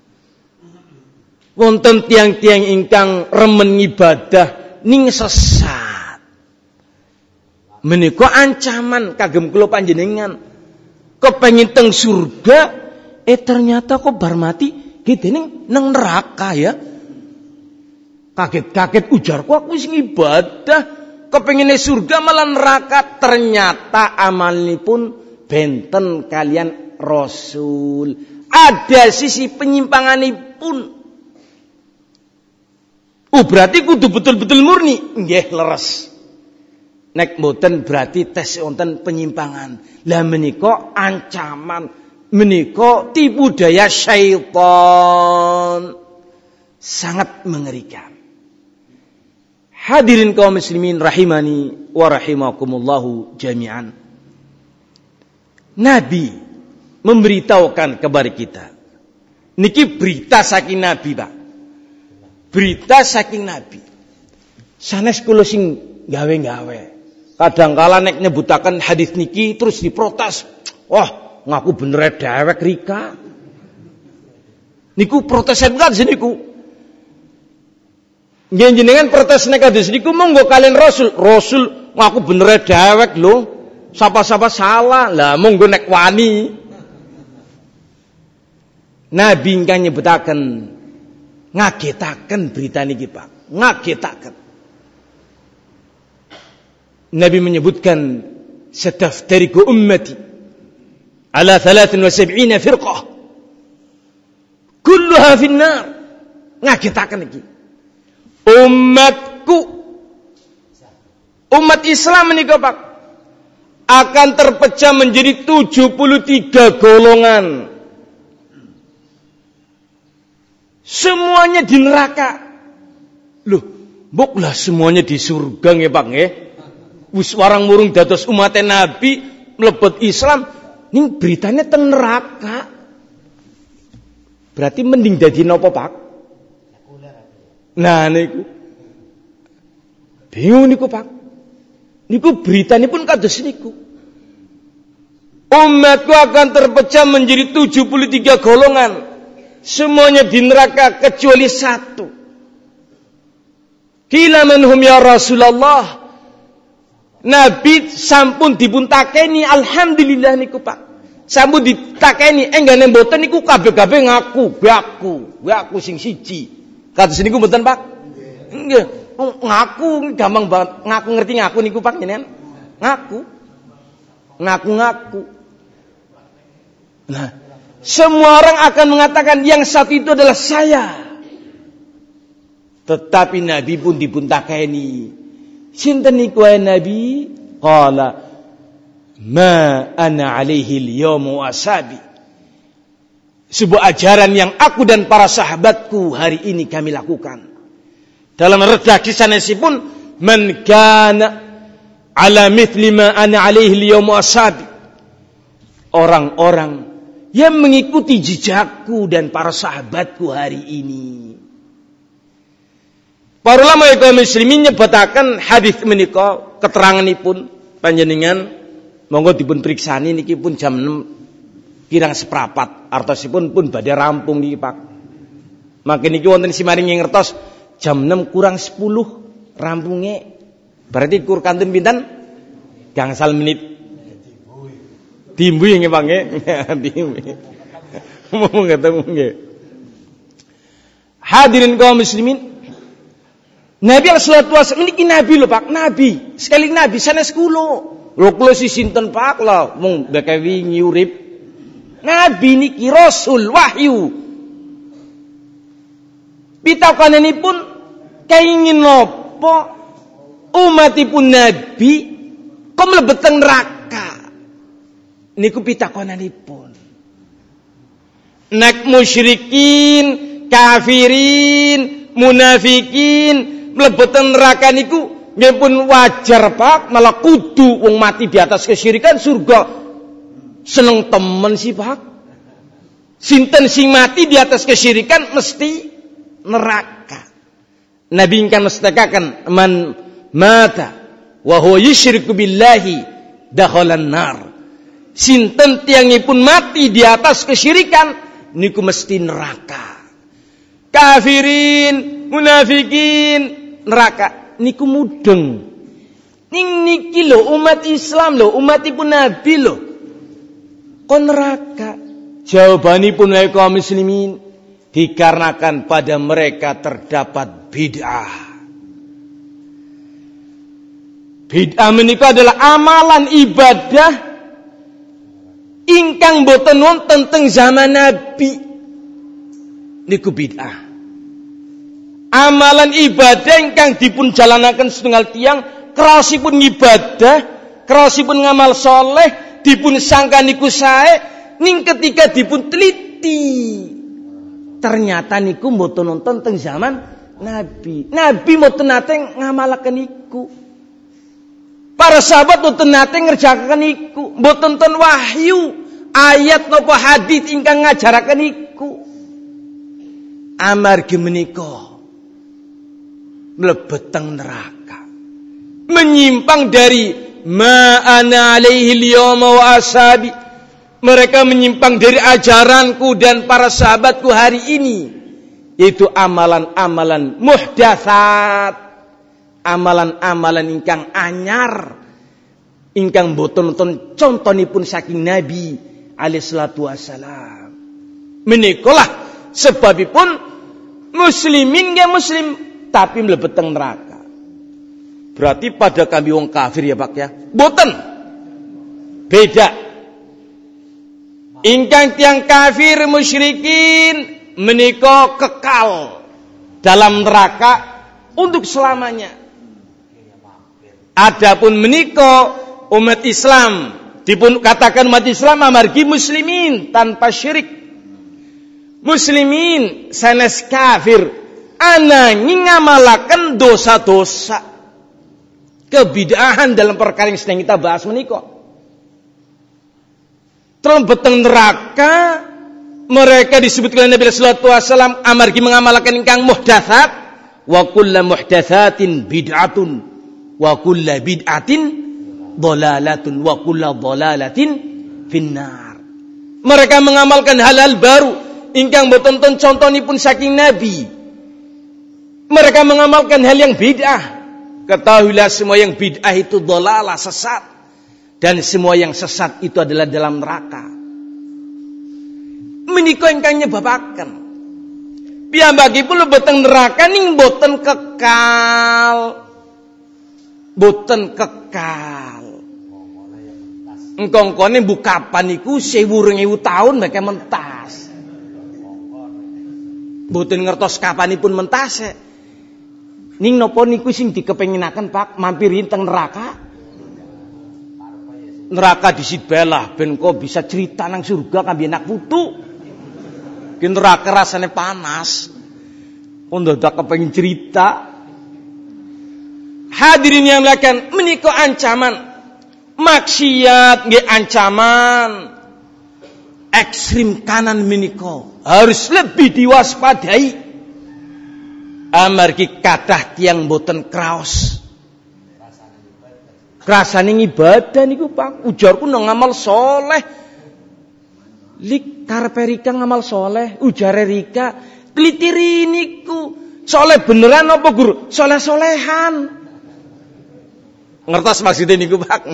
Wonten tiang-tiang ingkang remen ibadah ning sesat. Menika ancaman kagem kula panjenengan. Kepengin teng surga, ternyata kok bar mati gedene nang neraka ya. Kaget-kaget ujarku aku wis ibadah, kepengine surga malah neraka. Ternyata amalipun benten kalian Rasul. Ada sisi penyimpanganipun. Berarti kudu betul-betul murni. Nggih leres. Nek mboten berarti tes wonten penyimpangan. Lah menika ancaman, menika tipu daya syaitan. Sangat mengerikan. Hadirin kaum muslimin rahimani wa rahimakumullahu jami'an. Nabi memberitahukan kepada kita. Niki berita saking Nabi, Pak. Berita saking Nabi. Sanes kula sing gawe-gawe. Kadangkala nek nyebutaken hadis niki terus diprotes. Wah, ngaku bener dhewek rika. Niku protes kan niku. Nggih jenengan protes nek hadis niku monggo kalian Rasul ngaku bener dhewek lho. Sapa-sapa salah. Lah monggo nek wani. Nabi kan nyebutaken ngagetaken berita niki, Pak. Ngagetaken. Nabi menyebutkan sataftariqu ummati ala 73 firqah kulluha finnar. Ngagetaken iki. Umatku, umat Islam menika, Pak, akan terpecah menjadi 73 golongan. Semuanya di neraka. Loh, mboklah semuanya di surga nggih, Pak nggih. Wis warang-murung dados umat Nabi mlebet Islam, ning beritanya teng neraka. Berarti mending dadi napa, Pak? Nah niku. Bingung niku, Pak. Niku beritanya pun kados niku. Umatku akan terpecah menjadi 73 golongan. Semuanya di neraka kecuali satu. Qila manhum ya Rasulullah. Nabi sampun dipuntakeni, alhamdulillah niku, Pak. Sampun ditakeni, enggane mboten niku kabeh-kabeh ngaku sing siji. Kados niku mboten, Pak? Nggih. Ngaku gampang banget. Ngaku ngerti ngaku niku, Pak jenengan? Ngaku. Nah, semua orang akan mengatakan yang satu itu adalah saya. Tetapi Nabi pun dipuntakeni. Sinten niku Nabi? Qala ma ana alaihi al-yawma wasabi. Sebuah ajaran yang aku dan para sahabatku hari ini kami lakukan. Dalam redaksi sanesipun man kana ala mithli ma ana alaihi al-yawma wasabi. Orang-orang yang mengikuti jejakku dan para sahabatku hari ini. Para ulama kaum muslimin nyebataken hadis menika keteranganipun panjenengan monggo dipun priksani niki pun jam 6 kirang seprapat artosipun pun badhe rampung niki, Pak. Makin niki wonten simaring ngertos jam 6 kurang 10 rampunge. Berarti kur kantun pinten? Gangsal menit. Timbu nggih, Pak nggih. Timbu. Mau ketemu nggih. Hadirin kaum muslimin, Nabi sallallahu alaihi wasallam niki nabi lho, Pak, nabi. Sekali nabi sanes kula. Lho kula si sinten, Pak, lho mung bekewi nyurip. Nabi niki rasul wahyu. Pitakonanipun kenging napa umatipun nabi kok mlebet teng neraka. Niku pitakonanipun. Nek musyrikin, kafirin, munafikin mlebet neraka niku nggih pun wajar, Pak, malah kudu wong mati di atas kesyirikan surga. Seneng temen sih, Pak. Sinten sing mati di atas kesyirikan mesti neraka. Nabi ingkang mestakaken man mata wa huwa yusyriku billahi dakhalan nar. Sinten tiyangipun mati di atas kesyirikan niku mesti neraka. Kafirin, munafikin neraka niku mudeng. Ning niki lho umat Islam lho, umatipun Nabi lho. Kon neraka. Jawabanipun wahai kaum muslimin, dikarenakan pada mereka terdapat bid'ah. Bid'ah menika adalah amalan ibadah ingkang boten wonten teng zaman Nabi. Niku bid'ah. Amalan ibadah ingkang dipun jalanaken setunggal tiyang kraosipun ibadah, kraosipun ngamal soleh, dipun sangka niku sae, ning ketika dipun teliti ternyata niku mboten nonton teng zaman Nabi. Nabi mboten nate ngamalaken niku. Para sahabat mboten nate ngerjakaken niku. Mboten ten wahyu ayat napa hadis ingkang ngajaraken niku. Amargi menika mlebet teng neraka. Menyimpang dari ma ana alaihi al-yawma wa ashabi. Mereka menyimpang dari ajaranku dan para sahabatku hari ini. Yaitu amalan-amalan muhdatsat. Amalan-amalan ingkang anyar. Ingkang boten nonton contonipun saking Nabi alaihi salatu wassalam. Menikolah sebabipun muslimin nggih muslim tapi mlebet teng neraka. Berarti pada kami wong kafir ya Pak ya. Boten. Beda. Ingkang tiang kafir musyrikin menika kekal dalam neraka untuk selamanya. Adapun menika umat Islam dipun katakan umat Islam amargi muslimin tanpa syirik. Muslimin sanes kafir ananging ngamalaken dosa-dosa kebid'ahan dalam perkara yang sedang kita bahas menika. Terlebet teng neraka mereka disebutkan Nabi sallallahu alaihi wasallam amargi mengamalkan ingkang muhdatsat wa kullu muhdatsatin bid'atun wa kullu bid'atin dhalalatun wa kullu dhalalatin finnar. Mereka mengamalkan hal-hal baru ingkang boten contonipun saking Nabi. Mereka mengamalkan hal yang bid'ah. Ketahuilah semua yang bid'ah itu dhalalah, sesat. Dan semua yang sesat itu adalah dalam neraka. Menika ingkang nyebabaken. Piyambakipun boten neraka ning boten kekal. Boten kekal. Engkongkone bukapan niku 1000 tahun mereka mentas. Boten ngertos kapanipun mentas. Ning napa niku sing dikepenginaken Pak mampirin teng neraka? Neraka disitbelah ben kok bisa cerita nang surga kambi anak putu. Ki neraka rasane panas. Ndadak kepengin cerita. Hadirin yang melakukan menika ancaman. Maksiat nggih ancaman. Ekstrim kanan menika harus lebih diwaspadai. Amargi kathah tiyang boten kraos. Rasane ibadah niku Pak, ujarku nang ngamal soleh. Lik karepe Rika ngamal soleh, ujare Rika, klitiri niku. Soleh beneran apa Guru? Soleh-solehan. Ngertos maksudnya niku Pak?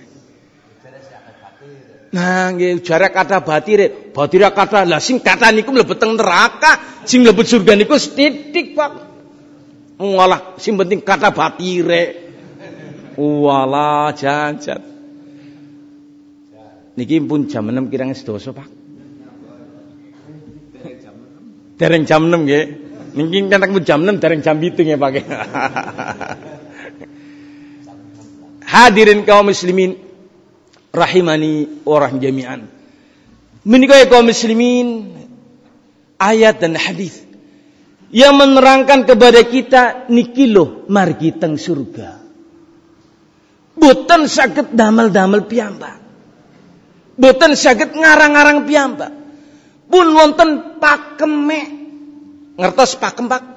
Nah, nggih ujare kata batire. Batire kata lah sing kata niku mlebet teng neraka, sing mlebet surga niku setitik Pak. Walah, sing penting kata batire. Wala janjat. Niki pun jam 6 kirang sedoso Pak. Dereng jam 6 nggih. Niki kan pun jam 6 dereng jam 7 ya Pak. Hadirin kaum muslimin rahimani wa rahim jami'an. Menika kaum muslimin ayat dan hadis yang menerangkan kepada kita niki lho margi teng surga. Boten saged damel-damel piyambak. Boten saged ngarang-ngarang piyambak. Pun wonten pakeme. Ngertos pakem Pak?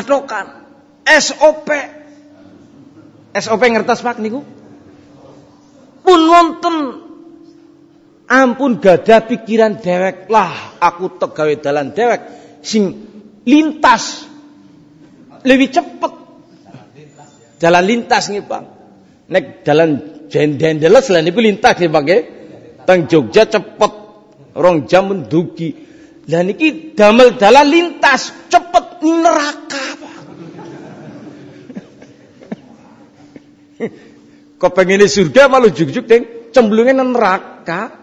Patokan. SOP. SOP ngertos Pak niku? pun wonten ampun gadah pikiran dewek lah aku tegawe dalan dewek sing lintas lebih cepet jalan lintas nih Pak nek dalan jendeles lah niku lintas nih Pak teng Jogja cepet 2 jam mendugi lah niki damel dalan lintas cepet ning neraka Pak kok pengen surga malu juk-juk deng cemplungnya neraka.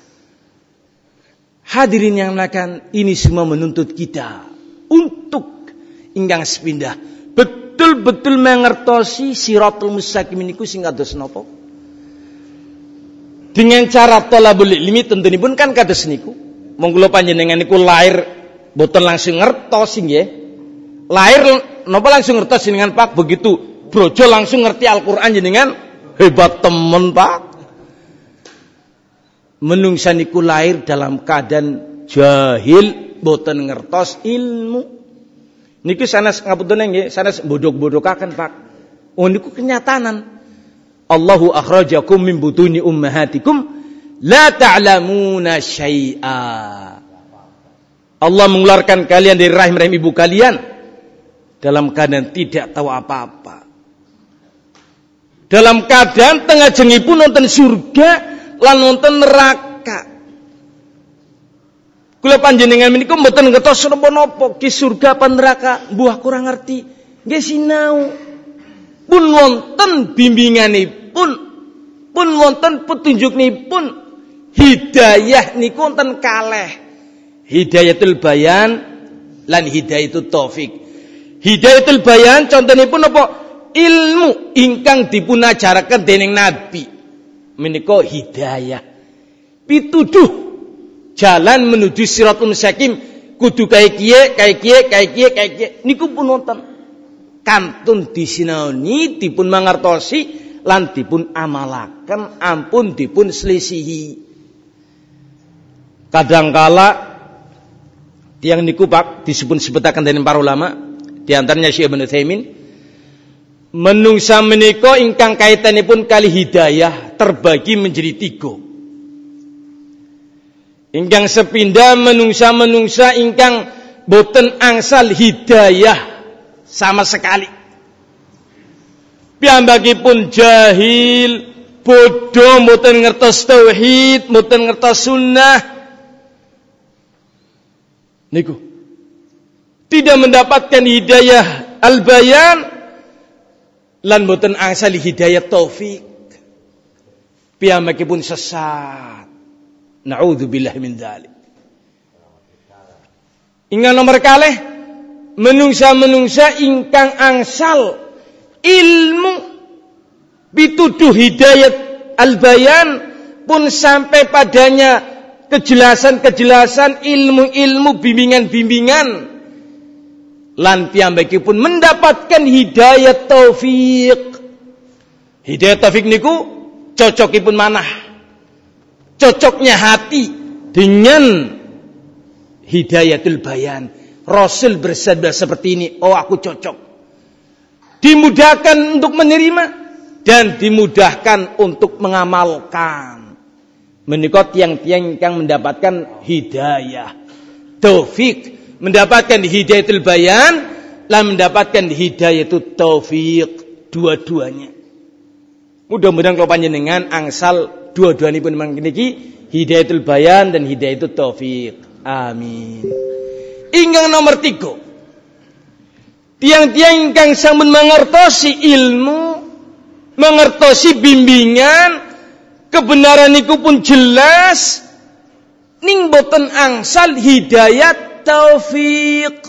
Hadirin yang melakukan ini semua menuntut kita untuk ingkang sepindah betul-betul mengertosi siratul mustaqim niku sing kados napa. Dengan cara thalabul ilmi tentunipun kan kados niku. Mong kula panjenengan niku lahir boten langsung ngertos nggih. Lahir napa langsung ngertos jenengan Pak begitu brojo langsung ngerti Al-Qur'an jenengan hebat temen Pak. Menungsa niku lahir dalam keadaan jahil boten ngertos ilmu niku sanes ngapunten nggih sanes bodhok-bodhokaken Pak niku kenyataan Allahu akhrajakum min butuni ummahatikum la ta'lamuna syai'a Allah mengeluarkan kalian dari rahim-rahim ibu kalian dalam keadaan tidak tahu apa-apa dalam keadaan tengah jengipun nonton surga lan wonten neraka. Kula panjenengan menika mboten ngertos napa-napa ki surga apa neraka, mbuh kurang ngerti. Nggih sinau. Pun wonten bimbinganipun, pun wonten petunjukipun. Hidayah niku wonten kalih. Hidayatul bayan lan hidayatul taufik. Hidayatul bayan contonipun apa? Ilmu ingkang dipun ajaraken dening nabi. Menika hidayah pituduh jalan menuju siratul mustaqim kudu kaya kiye niku pun wonten kantun disinaoni dipun mangertosi lan dipun amalaken ampun dipun selisihi kadangkala tiyang niku Pak disebut-sebutaken dening para ulama di antaranya Syekh Ibnu Utsaimin menungsa menika ingkang kaitanipun kali hidayah terbagi menjadi 3. Ingkang sepindah menungsa ingkang boten angsal hidayah sama sekali. Piyambakipun jahil, bodoh, boten ngertos tauhid, boten ngertos sunnah. Niku tidak mendapatkan hidayah al-bayan lan boten angsal hidayah taufik piyambakipun sesat naudzubillah min dzalik ingkang nomor kalih menungsa ingkang angsal ilmu pituduh hidayah al-bayan pun sampai padanya kejelasan-kejelasan ilmu-ilmu bimbingan-bimbingan lan piyambakipun mendapatkan hidayah taufik. Hidayah taufik niku cocokipun manah. Cocoknya hati dengan hidayatul bayan. Rasul bersabda seperti ini, oh aku cocok. Dimudahkan untuk menerima dan dimudahkan untuk mengamalkan. Menika tiang-tiang yang mendapatkan hidayah taufik. Mendapatkan hidayatul bayan dan mendapatkan hidayatul taufik dua-duanya. Mudah-mudahan kalau panjenengan angsal dua-duanipun mangkniki hidayatul bayan dan hidayatul taufik. Amin. Ingkang nomor 3. Tiang-tiang ingkang sampun mangertosi ilmu, mangertosi bimbingan, kebenaran niku pun jelas ning boten angsal hidayat taufik.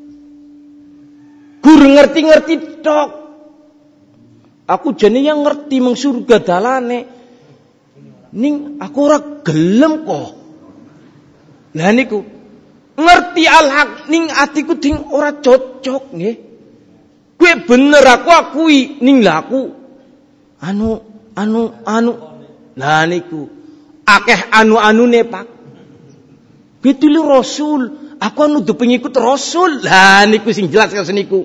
Guru ngerti-ngerti tok. Aku jane yang ngerti meng surga dalane. Ning aku ora gelem kok. Lah niku ngerti al-haq ning atiku ding ora cocok nggih. Kuwi bener aku akui ning lha aku anu. Lah niku akeh anu-anune Pak. Betul Rasul. Aku nuduh pengikut Rasul. Lah niku sing jelas kados niku.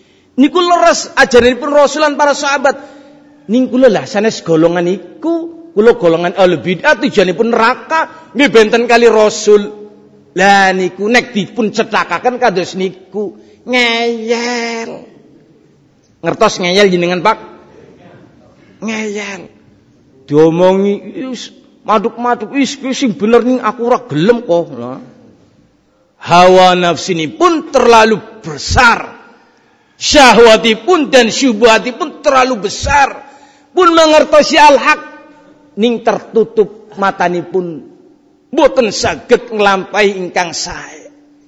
Niku leres ajaranipun Rasul lan para sahabat. Ning kula lah sanes golongan iku kula golongan ahli bid'ah tujuanipun neraka nggih benten kali Rasul. Lah niku nek dipun cethakaken kados niku ngeyel. Ngertos ngeyel jenengan Pak? Ngeyel. Diomongi maduk-maduk sing bener ning aku ora gelem kok. Hawa nafsinipun terlalu besar. Syahwatipun dan syubhatipun terlalu besar. Pun mangertosi al-haq ning tertutup matanipun boten saged nglampahi ingkang sae.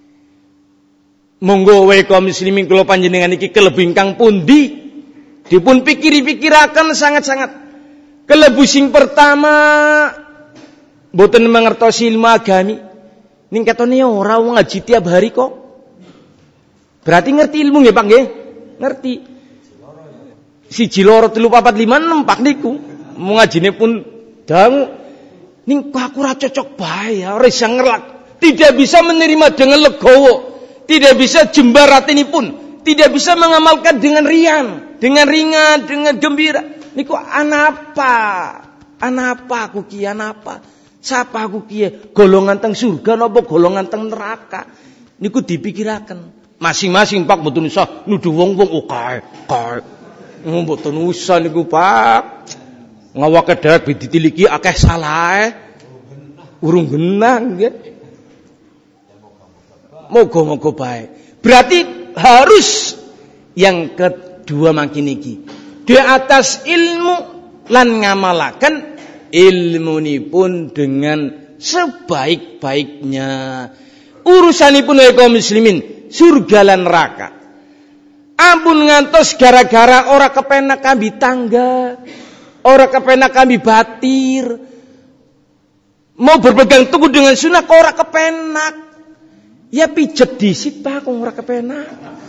Monggo wae kaum muslimin kula panjenengan iki kelebu ingkang pundi dipun pikir-pikiraken sangat-sangat. Kelebu sing pertama boten mangertosi ilmu agami. Ning ketone ora wong ngaji tiap hari kok. Berarti ngerti ilmu nggih Pak nggih? Ngerti. 1 loro 3 4 5 6 Pak niku. Ngajine pun dangu. Ning aku ora cocok bae ya, ora iso ngelak. Tidak bisa menerima dengan legowo. Tidak bisa jembar atinipun. Tidak bisa mengamalkan dengan riang, dengan ringan, dengan gembira. Niku anapa? Anapa aku ki anapa? Sapa aku ki golongan teng surga napa golongan teng neraka? Niku dipikiraken. Masing-masing Pak mboten usah nuduh wong-wong kae. Mboten usah niku Pak. Ngawake dhewek ditiliki akeh salahe. Urung genah nggih. Moga-moga bae. Berarti harus yang kedua mangkin iki. Di atas ilmu lan ngamalaken ilmunipun dengan sebaik-baiknya. Urusanipun wae kaum muslimin surga lan neraka. Ampun ngantos gara-gara ora kepenak kambi tangga, ora kepenak kambi batir. Mau berpegang teguh dengan sunnah kok ora kepenak. Ya pijet disit Pak kok ora kepenak.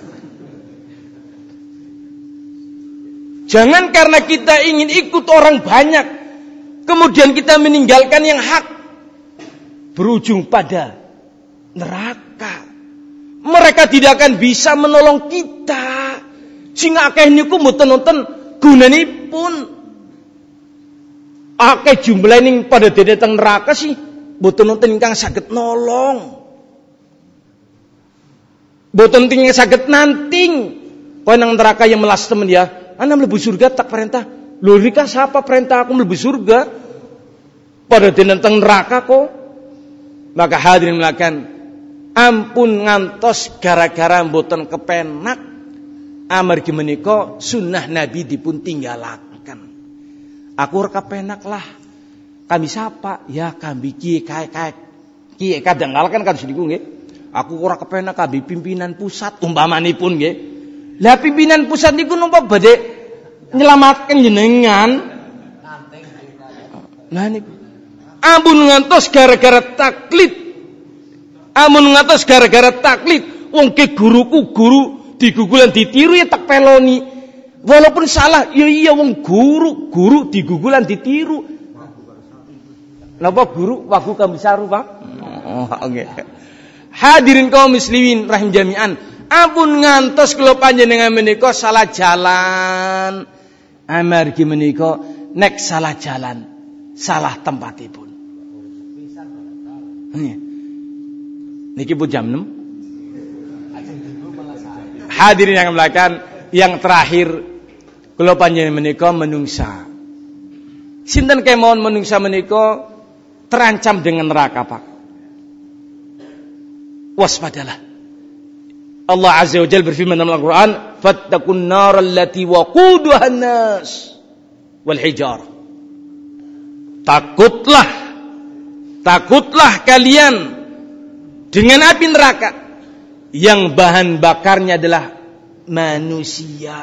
Jangan karena kita ingin ikut orang banyak kemudian kita meninggalkan yang hak berujung pada neraka. Mereka tidak akan bisa menolong kita. Sing akeh niku mboten nonton gunanipun. Akeh jumlah ning pada dateng neraka sih mboten nonton ingkang saged nolong. Mboten tinggal saged nanting. Kowe nang neraka yang melas temen ya. Ana mlebu surga tak perintah. Lho rika siapa perintah aku mlebu surga? Pada dateng neraka kok. Maka hadirin melakukan ampun ngantos gara-gara mboten kepenak amargi menika sunnah Nabi dipun tinggalaken. Aku ora kepenak lah. Kami siapa? Ya kami kiye kae. Kiye kadang kan niku nggih. Aku ora kepenak kami pimpinan pusat umpamanipun nggih. Lah pimpinan pusat niku napa badhe nyelamatkan jenengan? Lah niku. Ampun ngantos gara-gara taklid. Amun ngatos gara-gara taklid, wong ke guruku guru digugulan ditiru ya tak peloni. Walaupun salah, ya iya wong guru digugulan ditiru. Napa guru wagu kami saru Pak? Oh, okay. Hadirin kaum muslimin rahim jami'an, ampun ngantos kula panjenengan menika salah jalan. Amargi menika nek salah jalan, salah tempatipun. Niki pun jam 6. Hadirin yang melakukan yang terakhir kula panjenengan menika menungsa. Sinten kemawon menungsa menika terancam dengan neraka Pak. Waspadalah. Allah Azza wa Jalla berfirman dalam Al-Qur'an, "Fattaqun nar allati waquduha an-nas wal hijar." Takutlah kalian dengan api neraka yang bahan bakarnya adalah manusia.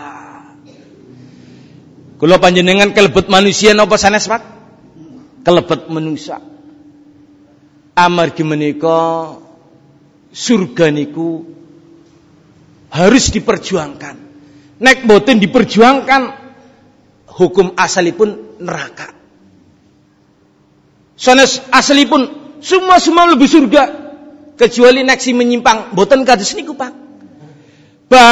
Kula panjenengan kelebet manusia napa sanes Pak? Kelebet manusia. Amargi menika surga niku harus diperjuangkan. Nek boten diperjuangkan hukum asalipun neraka. Sanes asalipun semua lebih surga kecuali nek si menyimpang boten kados niku Pak.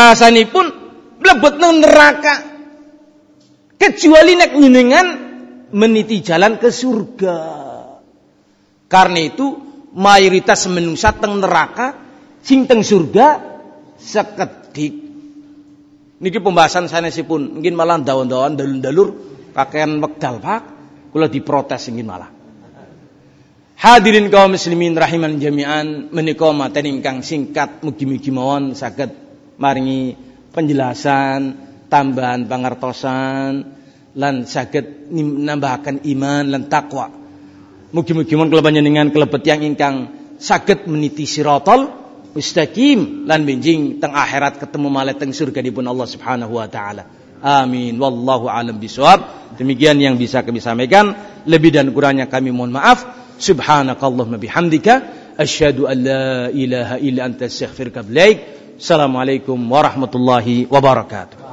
Bahasanipun mlebet nang neraka. Kecuali nek njenengan meniti jalan ke surga. Karena itu mayoritas menungsa teng neraka, sing teng surga sekedik. Niki pembahasan sanesipun mungkin malah dawan-dawan dalur-dalur kakean wekdal Pak, kula diprotes mungkin malah. Hadirin kaum muslimin rahiman jami'an, menika materi ingkang singkat mugi-mugi mawon saged maringi penjelasan, tambahan pangertosan lan saged nambahaken iman lan takwa. Mugi-mugi mon kula panjenengan kelebet yang ingkang saged meniti siratal mustaqim lan benjing teng akhirat ketemu malih teng surganipun Allah Subhanahu wa taala. Amin. Wallahu alam bisawab. Demikian yang bisa kami sampaikan, lebih dan kurangnya kami mohon maaf. Subhanakallahumma bihamdika asyhadu an la ilaha illa anta astaghfiruka wa atubu ilaik. Assalamualaikum warahmatullahi wabarakatuh.